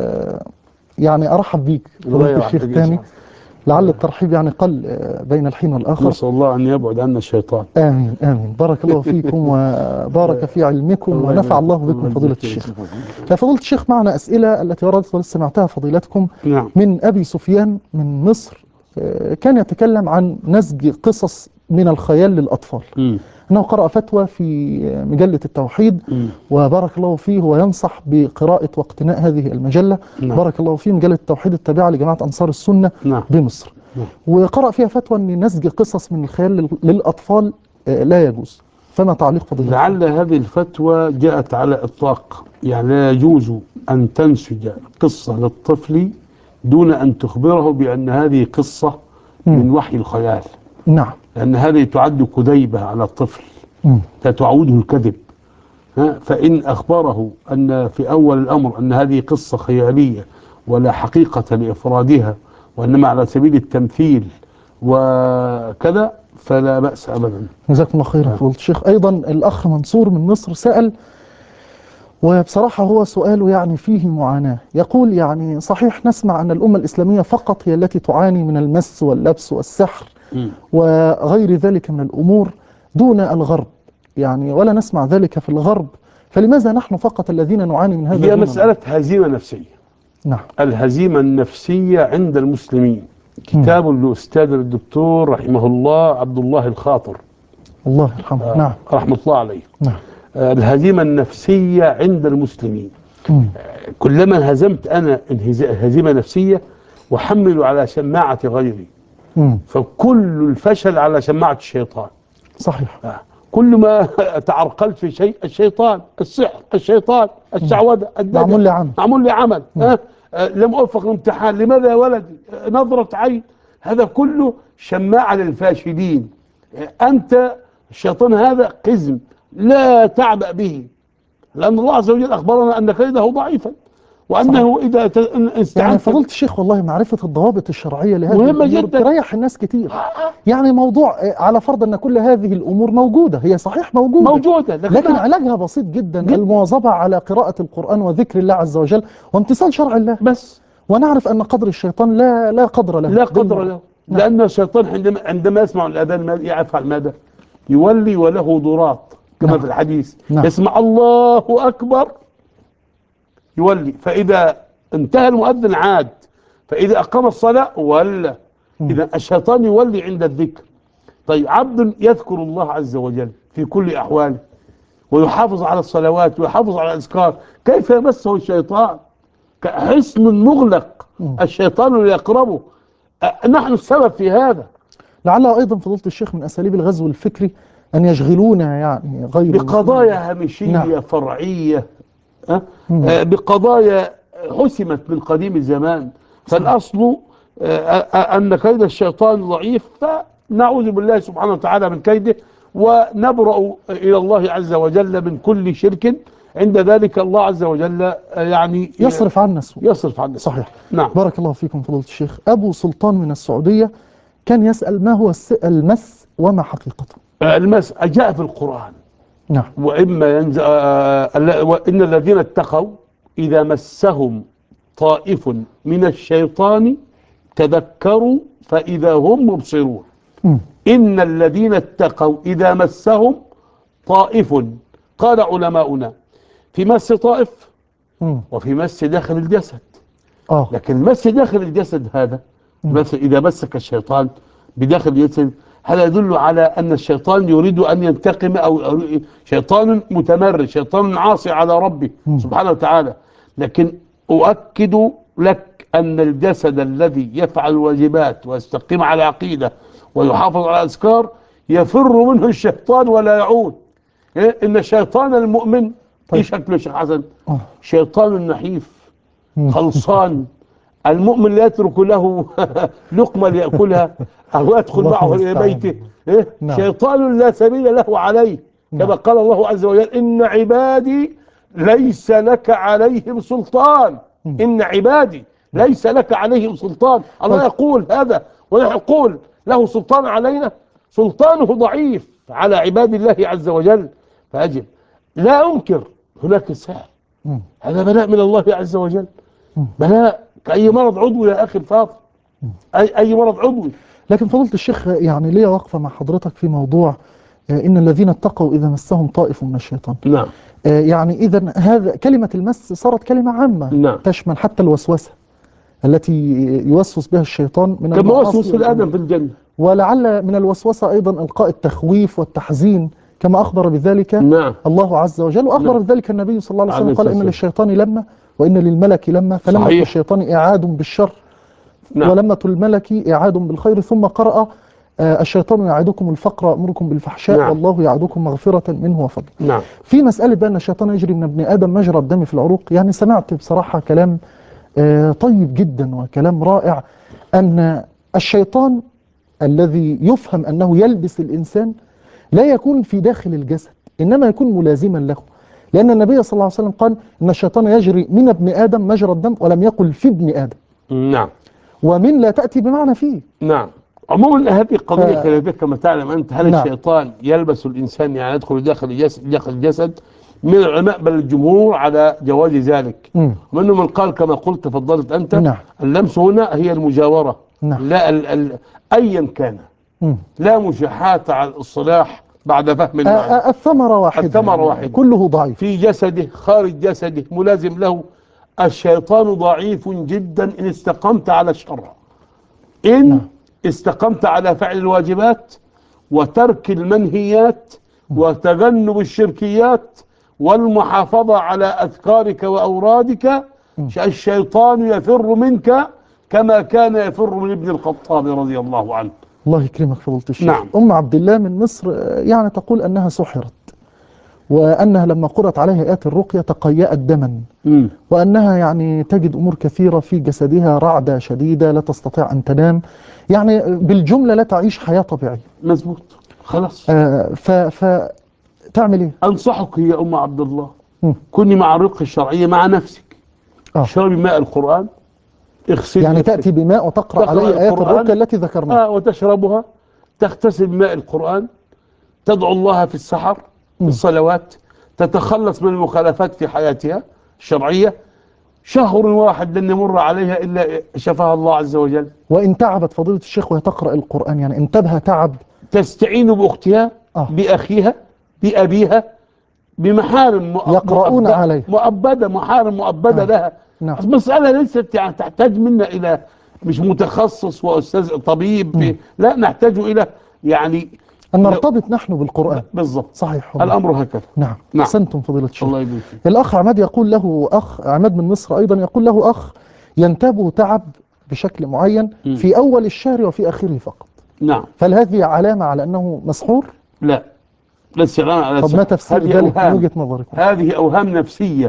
يعني أرحب بيك فضيلة الشيخ ثاني، لعل الترحيب يعني قل بين الحين والآخر.
نسأل الله أن يبعد عنا الشيطان.
آمين آمين. بارك الله فيكم وبارك في علمكم ونفع الله بكم فضيلة الشيخ. فضيلة الشيخ معنا أسئلة التي وردت سمعتها فضيلتكم من أبي سفيان من مصر. كان يتكلم عن نسج قصص من الخيال للأطفال. أنه قرأ فتوى في مجلة التوحيد وبارك الله فيه وينصح بقراءة واقتناء هذه المجلة. بارك الله فيه، مجلة التوحيد التابعة لجماعة أنصار السنة بمصر. وقرأ فيها فتوى أن نسج قصص من الخيال للأطفال لا يجوز. فما تعليق فضيلتك؟
لعل هذه الفتوى جاءت على إطلاق، يعني لا يجوز أن تنسج قصة للطفل دون أن تخبره بأن هذه قصة من وحي الخيال.
نعم.
لأن هذه تعد كذيبة على الطفل، تعوده الكذب. فإن أخبره أن في أول الأمر أن هذه قصة خيالية ولا حقيقة لإفرادها وإنما على سبيل التمثيل وكذا فلا بأس أبدا.
جزاكم الله خيرا فضيلة الشيخ. أيضا الأخ منصور من مصر سأل، وبصراحة هو سؤاله يعني فيه معاناة. يقول يعني صحيح نسمع أن الأمة الإسلامية فقط هي التي تعاني من المس واللبس والسحر وغير ذلك من الأمور دون الغرب، يعني ولا نسمع ذلك في الغرب، فلماذا نحن فقط الذين نعاني من هذا؟
هي مسألة هزيمة نفسية.
نعم.
الهزيمة النفسية عند المسلمين. كتاب الأستاذ الدكتور رحمه الله عبد الله الخاطر
الله يرحمه. نعم.
رحمة الله عليه.
نعم.
الهزيمة النفسية عند المسلمين. كلما هزمت أنا هزيمة نفسية وحملوا على شماعة غيري، فكل الفشل على شماعة الشيطان.
صحيح.
كل ما تعرقلت في شيء الشيطان، السحر، الشيطان، الشعوذة،
معمول لي عمل،
معمول لي عمل. لم أوفق الامتحان، لماذا يا ولدي؟ نظرة عين، هذا كله شماعة للفاشلين. أنت الشيطان هذا قزم لا تعبأ به، لأن الله عز وجل أخبرنا أن كيده ضعيفا، وأنه
صحيح.
إذا استعنت.
يعني فضلت الشيخ والله معرفة الضوابط الشرعية لهذه
مهمة
الأمور
جدا،
تريح الناس كتير. يعني موضوع على فرض أن كل هذه الأمور موجودة، هي صحيح موجودة لكن علاجها بسيط جدا. المواظبة على قراءة القرآن وذكر الله عز وجل وامتثال شرع الله بس. ونعرف أن قدر الشيطان لا قدر له،
لا قدر له. لأن الشيطان عندما يسمع الأذان يفعل ماذا؟ يولي وله ضراط كما في الحديث. يسمع الله أكبر يولي، فإذا انتهى المؤذن عاد، فإذا أقام الصلاة ولى. إذا الشيطان يولي عند الذكر. طيب عبد يذكر الله عز وجل في كل أحواله ويحافظ على الصلوات ويحافظ على الأذكار، كيف يمسه الشيطان؟ كحصن مغلق، الشيطان لا يقربه. نحن السبب في هذا.
لعله أيضا فضيلة الشيخ من أساليب الغزو الفكري أن يشغلونا يعني غير
بقضايا هامشية فرعية، بقضايا حسمت من قديم الزمان. فالأصل أن كيد الشيطان ضعيف، فنعوذ بالله سبحانه وتعالى من كيده ونبرأ إلى الله عز وجل من كل شرك. عند ذلك الله عز وجل يعني
يصرف عنا السوء.
يصرف عنا السوء.
صحيح.
نعم.
بارك الله فيكم فضيلة الشيخ. أبو سلطان من السعودية كان يسأل ما هو المس وما حقيقته؟
المس جاء في القرآن.
نعم.
وإما وإن الذين اتقوا إذا مسهم طائف من الشيطان تذكروا فإذا هم مبصرون. إن الذين اتقوا إذا مسهم طائف، قال علماؤنا في مس طائف وفي مس داخل الجسد. لكن المس داخل الجسد هذا إذا مسك الشيطان بداخل الجسد، هذا يدل على أن الشيطان يريد أن ينتقم، أو شيطان متمرد، شيطان عاصي على ربه سبحانه وتعالى. لكن أؤكد لك أن الجسد الذي يفعل الواجبات ويستقيم على العقيدة ويحافظ على الأذكار يفر منه الشيطان ولا يعود. إن الشيطان المؤمن إيه شكله شيخ حسن؟ شيطان نحيف خلصان. المؤمن لا يترك له لقمة ليأكلها أو يدخل معه إلى بيته. شيطان لا سبيل له عليه، كما قال الله عز وجل إن عبادي ليس لك عليهم سلطان. إن عبادي ليس لك عليهم سلطان. الله يقول هذا ويقول له سلطان علينا؟ سلطانه ضعيف على عباد الله عز وجل. فأجب لا أنكر هناك السحر، هذا بلاء من الله عز وجل، بلاء كأي مرض عضوي يا أخي الفاضل، أي مرض عضوي.
لكن فضيلة الشيخ يعني ليه وقفة مع حضرتك في موضوع إن الذين اتقوا إذا مسهم طائف من الشيطان.
نعم.
يعني إذا هذا كلمة المس صارت كلمة عامة.
نعم.
تشمل حتى الوسوسة التي يوسوس بها الشيطان من
كما وسوس الآدم في الجنة.
ولعل من الوسوسة أيضا إلقاء التخويف والتحزين كما أخبر بذلك الله عز وجل، وأخبر بذلك النبي صلى الله عليه وسلم قال إن للشيطان لما وإن للملك لما، فلمة الشيطان إعاد بالشر ولمة الملك إعاد بالخير، ثم قرأ الشيطان يعدكم الفقر ويأمركم بالفحشاء والله يعدكم مغفرة منه وفضل. في مسألة بأن الشيطان يجري من ابن آدم مجرى الدم في العروق، يعني سمعت بصراحة كلام طيب جدا وكلام رائع، أن الشيطان الذي يفهم أنه يلبس الإنسان لا يكون في داخل الجسد، إنما يكون ملازما له، لأن النبي صلى الله عليه وسلم قال إن الشيطان يجري من ابن آدم مجرى الدم، ولم يقل في ابن آدم.
نعم.
ومن لا تأتي بمعنى فيه.
نعم. عموما هذه قضية خلافية كما تعلم أنت. هل الشيطان يلبس الإنسان يعني يدخل داخل الجسد؟ من العلماء بل الجمهور على جواز ذلك، ومنهم من قال كما قلت تفضلت أنت اللمس هنا هي المجاورة. لا أيا كان، لا مشاحة على الصلاح بعد فهم المعنى.
الثمرة واحدة،
الثمرة واحدة،
كله ضعيف
في جسده خارج جسده ملازم له. الشيطان ضعيف جدا إن استقمت على الشرع، إن استقمت على فعل الواجبات وترك المنهيات وتجنب الشركيات والمحافظة على أذكارك وأورادك، الشيطان يفر منك كما كان يفر من ابن الخطاب رضي الله عنه.
الله يكرمك فضيلة الشيخ.
نعم.
أم عبد الله من مصر يعني تقول أنها سحرت، وأنها لما قرأت عليها آيات الرقية تقيأت دما، وأنها يعني تجد أمور كثيرة في جسدها، رعدة شديدة، لا تستطيع أن تنام، يعني بالجملة لا تعيش حياة طبيعية.
مظبوط. خلاص.
فتعمل إيه؟
أنصحك يا أم عبد الله، كوني مع الرقية الشرعية مع نفسك. اشربي ماء القرآن، اغسلي
يعني
نفسك.
تأتي بماء وتقرأ عليه آيات الرقية التي ذكرناها.
وتشربها، تغتسل بماء القرآن، تدعو الله في السحر في الصلوات، تتخلص من المخالفات في حياتها الشرعية. شهر واحد لن يمر عليها إلا شفاها الله عز وجل.
وإن تعبت فضيلة الشيخ وهي تقرأ القرآن، يعني انتبه تعب،
تستعين بأختها بأخيها بأبيها بمحارم
يقرؤون عليه
محارم مؤبدة لها.
نعم.
المسألة ليست يعني تحتاج منا إلى مش متخصص وأستاذ طبيب لا، نحتاج إلى يعني
أن نرتبط نحن بالقرآن.
بالضبط.
صحيح.
الأمر هكذا.
نعم. أحسنتم فضيلة الشيخ.
الله يبارك فيك.
الأخ عماد يقول له عماد من مصر أيضا يقول له أخ ينتابه تعب بشكل معين في أول الشهر وفي آخره فقط.
نعم.
فهل هذه علامة على أنه مسحور؟
لا، ليس علامة على
طب ما تفسير ذلك من وجهة نظركم؟
هذه أوهام نفسية.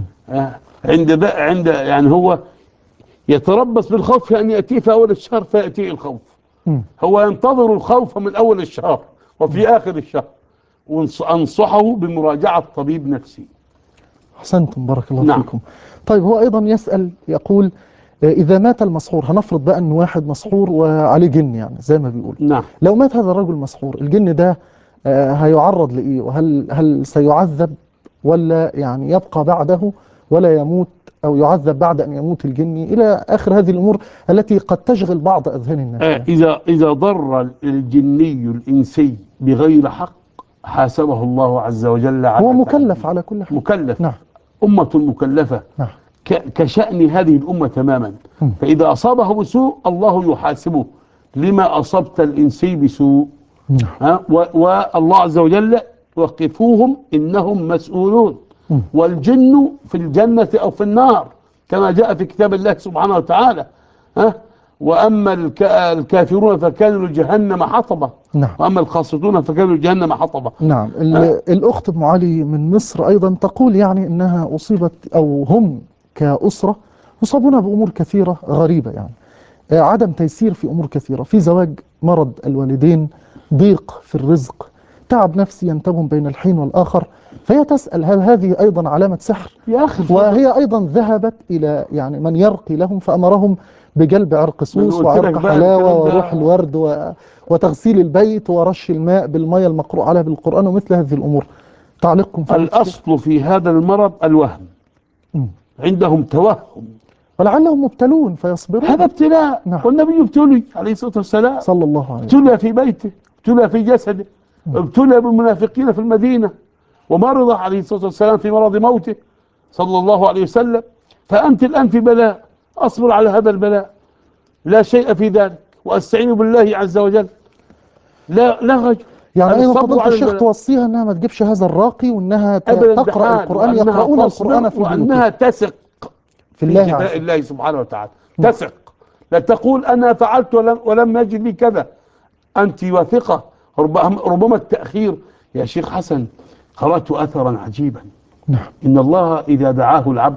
عند يعني هو يتربص بالخوف أن يأتيه في أول الشهر فيأتيه الخوف. هو ينتظر الخوف من أول الشهر وفي آخر الشهر. وأنصحه بمراجعة طبيب نفسي.
أحسنتم بارك الله فيكم. طيب هو أيضا يسأل يقول إذا مات المسحور، هنفرض بقى أن واحد مسحور وعليه جن يعني زي ما بيقول.
نعم.
لو مات هذا الرجل مسحور، الجن ده هيعرض لإيه؟ وهل سيعذب ولا يعني يبقى بعده ولا يموت، أو يعذب بعد أن يموت الجني، إلى آخر هذه الأمور التي قد تشغل بعض أذهان الناس.
إذا ضر الجني الإنسي بغير حق حاسبه الله عز وجل على
هو مكلف على كل حال.
مكلف.
نعم.
أمة مكلفة.
نعم.
كشأن هذه الأمة تماما. فإذا أصابه بسوء الله يحاسبه لما أصبت الإنسي بسوء. والله عز وجل وقفوهم إنهم مسؤولون. والجن في الجنة أو في النار كما جاء في كتاب الله سبحانه وتعالى. وأما الكافرون فكانوا لجهنم حطبا.
نعم.
وأما القاسطون فكانوا لجهنم حطبا.
نعم. الأخت أم علي من مصر أيضا تقول يعني إنها أصيبت، أو هم كأسرة يصابون بأمور كثيرة غريبة، يعني عدم تيسير في أمور كثيرة، في زواج، مرض الوالدين، ضيق في الرزق، تعب نفسي ينتابهم بين الحين والآخر. فهي تسأل هل هذه أيضا علامة سحر؟
يا أخي
وهي أيضا ذهبت إلى يعني من يرقي لهم فأمرهم بجلب عرق سوس وعرق حلاوة وروح الورد وتغسيل البيت ورش الماء بالمية المقروء عليها بالقرآن ومثل هذه الأمور. تعليقكم في
الأصل في هذا المرض الوهم. عندهم توهم
ولعلهم مبتلون فيصبرون.
هذا ابتلاء.
نعم.
والنبي ابتلي عليه الصلاة والسلام
صلى الله عليه وسلم،
ابتلى في بيته، ابتلى في جسده، ابتلى بالمنافقين في المدينة، ومرض عليه الصلاة والسلام في مرض موته صلى الله عليه وسلم. فأنت الآن في بلاء، أصبر على هذا البلاء، لا شيء في ذلك، وأستعين بالله عز وجل. لا غير.
يعني أيضا فضيلة الشيخ توصيها أنها ما تجيبش هذا الراقي، وأنها تقرأ القرآن، يقرؤون القرآن في بيوتهم،
وأنها تثق
في
الله سبحانه وتعالى. تثق، لا تقول أنا فعلت ولم يجد لي كذا. أنت واثقة. ربما التأخير يا شيخ حسن، قرأت أثرا عجيبا.
نعم.
إن الله إذا دعاه العبد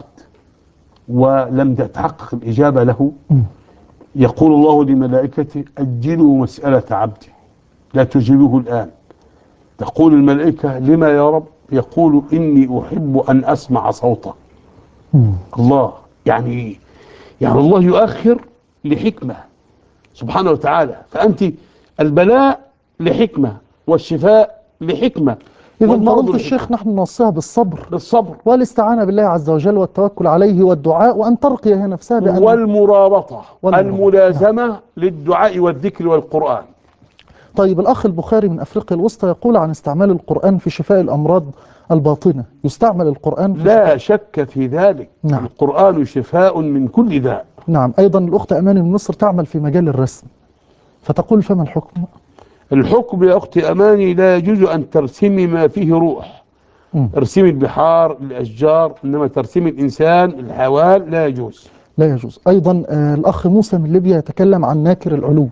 ولم تتحقق الإجابة له يقول الله لملائكته أجلوا مسألة عبدي لا تجيبوه الآن. تقول الملائكة لما يا رب؟ يقول إني أحب أن أسمع صوته. الله يعني الله يؤخر لحكمة سبحانه وتعالى. فأنت البلاء لحكمة والشفاء لحكمة.
إذا فضيلة الشيخ نحن نوصيها بالصبر والاستعانة بالله عز وجل والتوكل عليه والدعاء، وأن ترقي هي نفسها
والمرابطة الملازمة للدعاء والذكر والقرآن.
طيب الأخ البخاري من أفريقيا الوسطى يقول عن استعمال القرآن في شفاء الأمراض الباطنة. يستعمل القرآن في
لا شك في ذلك.
نعم.
القرآن شفاء من كل داء.
نعم. أيضا الأخت أماني من مصر تعمل في مجال الرسم، فتقول فما الحكم؟
الحكم يا أختي أماني لا يجوز أن ترسمي ما فيه روح. ارسمي البحار الأشجار، إنما ترسمي الإنسان الحيوان لا يجوز.
لا يجوز. أيضا الأخ موسى من ليبيا يتكلم عن ناكر العلو،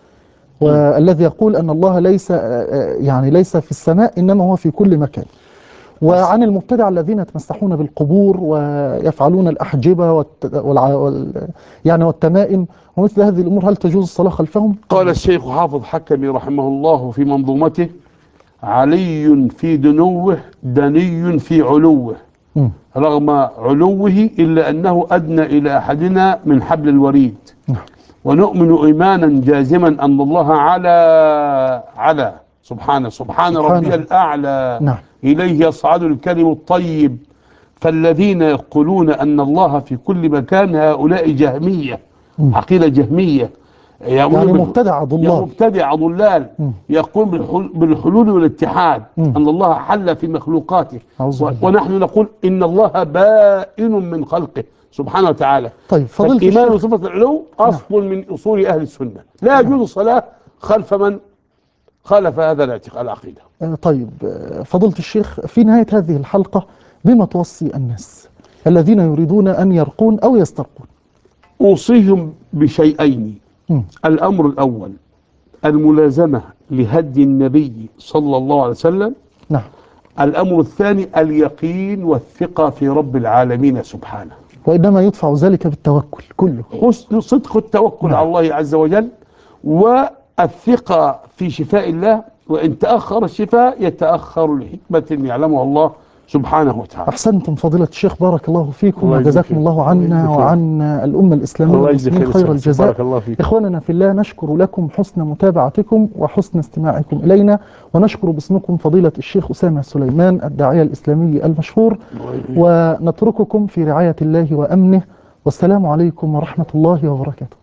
والذي يقول أن الله ليس يعني ليس في السماء إنما هو في كل مكان. وعن المبتدع الذين يتمسحون بالقبور ويفعلون الأحجبة يعني والتمائم ومثل هذه الأمور، هل تجوز الصلاة خلفهم؟
قال الشيخ حافظ حكمي رحمه الله في منظومته: علي في دنوه دني في علوه، رغم علوه إلا أنه أدنى إلى أحدنا من حبل الوريد. ونؤمن إيمانا جازما أن الله على سبحان ربي الأعلى. إليه يصعد الكلم الطيب. فالذين يقولون أن الله في كل مكان هؤلاء جهمية، عقيدة جهمية،
يعني مبتدع ضلال،
مبتدع ضلال، يقول بالحلول والاتحاد، أن الله حل في مخلوقاته، ونحن نقول إن الله بائن من خلقه سبحانه وتعالى.
طيب
فالإيمان بصفة العلو أصل من أصول أهل السنة، لا يجوز الصلاة خلف من خالف هذا العقيدة.
طيب فضيلة الشيخ، في نهاية هذه الحلقة بما توصي الناس الذين يريدون أن يرقون أو يسترقون؟
أوصيهم بشيئين. الأمر الأول الملازمة لهدي النبي صلى الله عليه وسلم. الأمر الثاني اليقين والثقة في رب العالمين سبحانه.
وإنما يدفع ذلك بالتوكل كله،
حسن صدق التوكل على الله عز وجل، والثقة في شفاء الله، وإن تأخر الشفاء يتأخر لحكمة يعلمها الله سبحانه وتعالى.
أحسنتم فضيلة الشيخ، بارك الله فيكم وجزاكم الله عنا وعن الأمة الإسلامية والمسلمين خير الجزاء. إخواننا في الله، نشكر لكم حسن متابعتكم وحسن استماعكم إلينا، ونشكر باسمكم فضيلة الشيخ أسامة سليمان الداعية الإسلامي المشهور، ونترككم في رعاية الله وأمنه، والسلام عليكم ورحمة الله وبركاته.